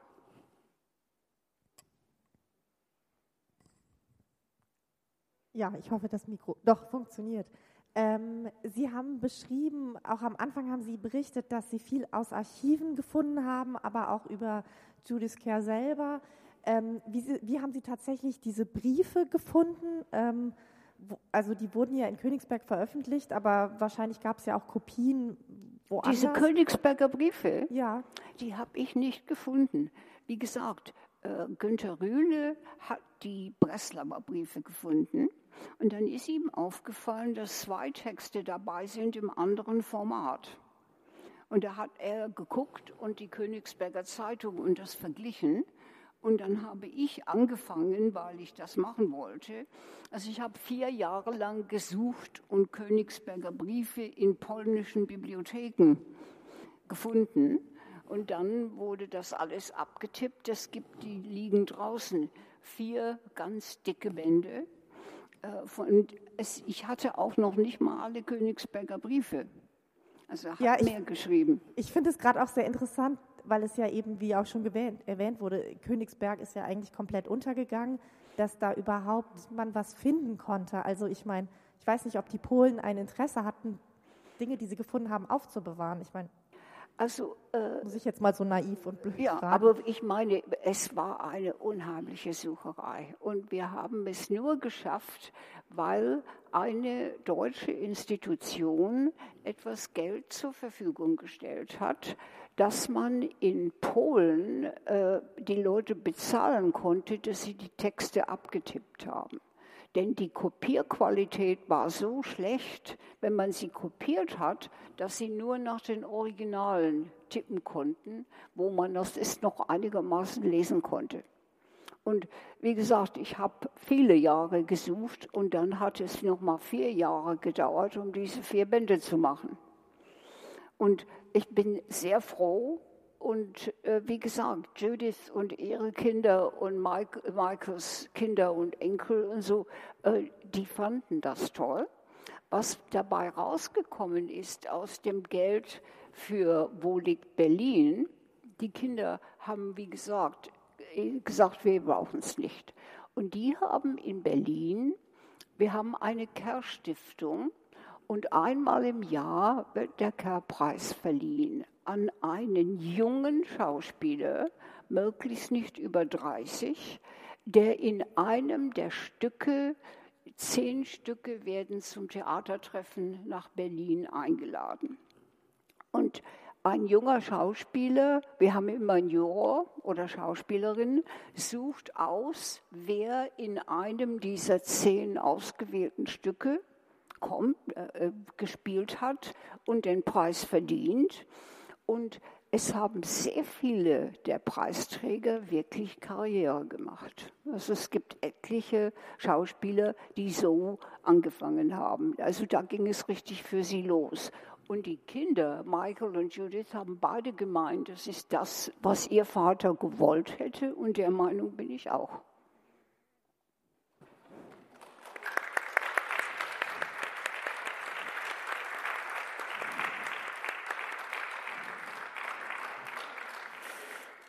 S4: Ja, ich hoffe, das Mikro doch funktioniert. Sie haben beschrieben, auch am Anfang haben Sie berichtet, dass Sie viel aus Archiven gefunden haben, aber auch über Judith Kerr selber. Wie haben Sie tatsächlich diese Briefe gefunden? Also die wurden ja in Königsberg veröffentlicht, aber wahrscheinlich gab es ja auch Kopien woanders.
S2: Diese Königsberger Briefe,
S4: ja,
S2: die habe ich nicht gefunden. Wie gesagt, Günter Rühle hat die Breslauer Briefe gefunden. Und dann ist ihm aufgefallen, dass 2 Texte dabei sind im anderen Format. Und da hat er geguckt und die Königsberger Zeitung und das verglichen. Und dann habe ich angefangen, weil ich das machen wollte. Also ich habe 4 Jahre lang gesucht und Königsberger Briefe in polnischen Bibliotheken gefunden. Und dann wurde das alles abgetippt. Die liegen draußen. 4 ganz dicke Bände. Ich hatte auch noch nicht mal alle Königsberger Briefe. Also er hat mehr geschrieben.
S4: Ich finde es gerade auch sehr interessant, weil es ja eben, wie auch schon erwähnt wurde, Königsberg ist ja eigentlich komplett untergegangen, dass da überhaupt man was finden konnte. Also ich meine, ich weiß nicht, ob die Polen ein Interesse hatten, Dinge, die sie gefunden haben, aufzubewahren. Ich meine, muss ich jetzt mal so naiv und blöd
S2: fragen. Aber ich meine, es war eine unheimliche Sucherei. Und wir haben es nur geschafft, weil eine deutsche Institution etwas Geld zur Verfügung gestellt hat, dass man in Polen die Leute bezahlen konnte, dass sie die Texte abgetippt haben. Denn die Kopierqualität war so schlecht, wenn man sie kopiert hat, dass sie nur nach den Originalen tippen konnten, wo man das noch einigermaßen lesen konnte. Und wie gesagt, ich habe viele Jahre gesucht und dann hat es noch mal 4 Jahre gedauert, um diese 4 Bände zu machen. Und ich bin sehr froh. Und wie gesagt, Judith und ihre Kinder und Michaels Kinder und Enkel und so, die fanden das toll. Was dabei rausgekommen ist aus dem Geld für Wo liegt Berlin, die Kinder haben, wie gesagt, wir brauchen es nicht. Und die haben in Berlin, wir haben eine Kerr-Stiftung und einmal im Jahr wird der Kerr-Preis verliehen an einen jungen Schauspieler, möglichst nicht über 30, der in einem der Stücke, 10 Stücke werden zum Theatertreffen nach Berlin eingeladen. Und ein junger Schauspieler, wir haben immer einen Juror oder Schauspielerin, sucht aus, wer in einem dieser 10 ausgewählten Stücke gespielt hat und den Preis verdient. Und es haben sehr viele der Preisträger wirklich Karriere gemacht. Also es gibt etliche Schauspieler, die so angefangen haben. Also da ging es richtig für sie los. Und die Kinder, Michael und Judith, haben beide gemeint, das ist das, was ihr Vater gewollt hätte. Und der Meinung bin ich auch.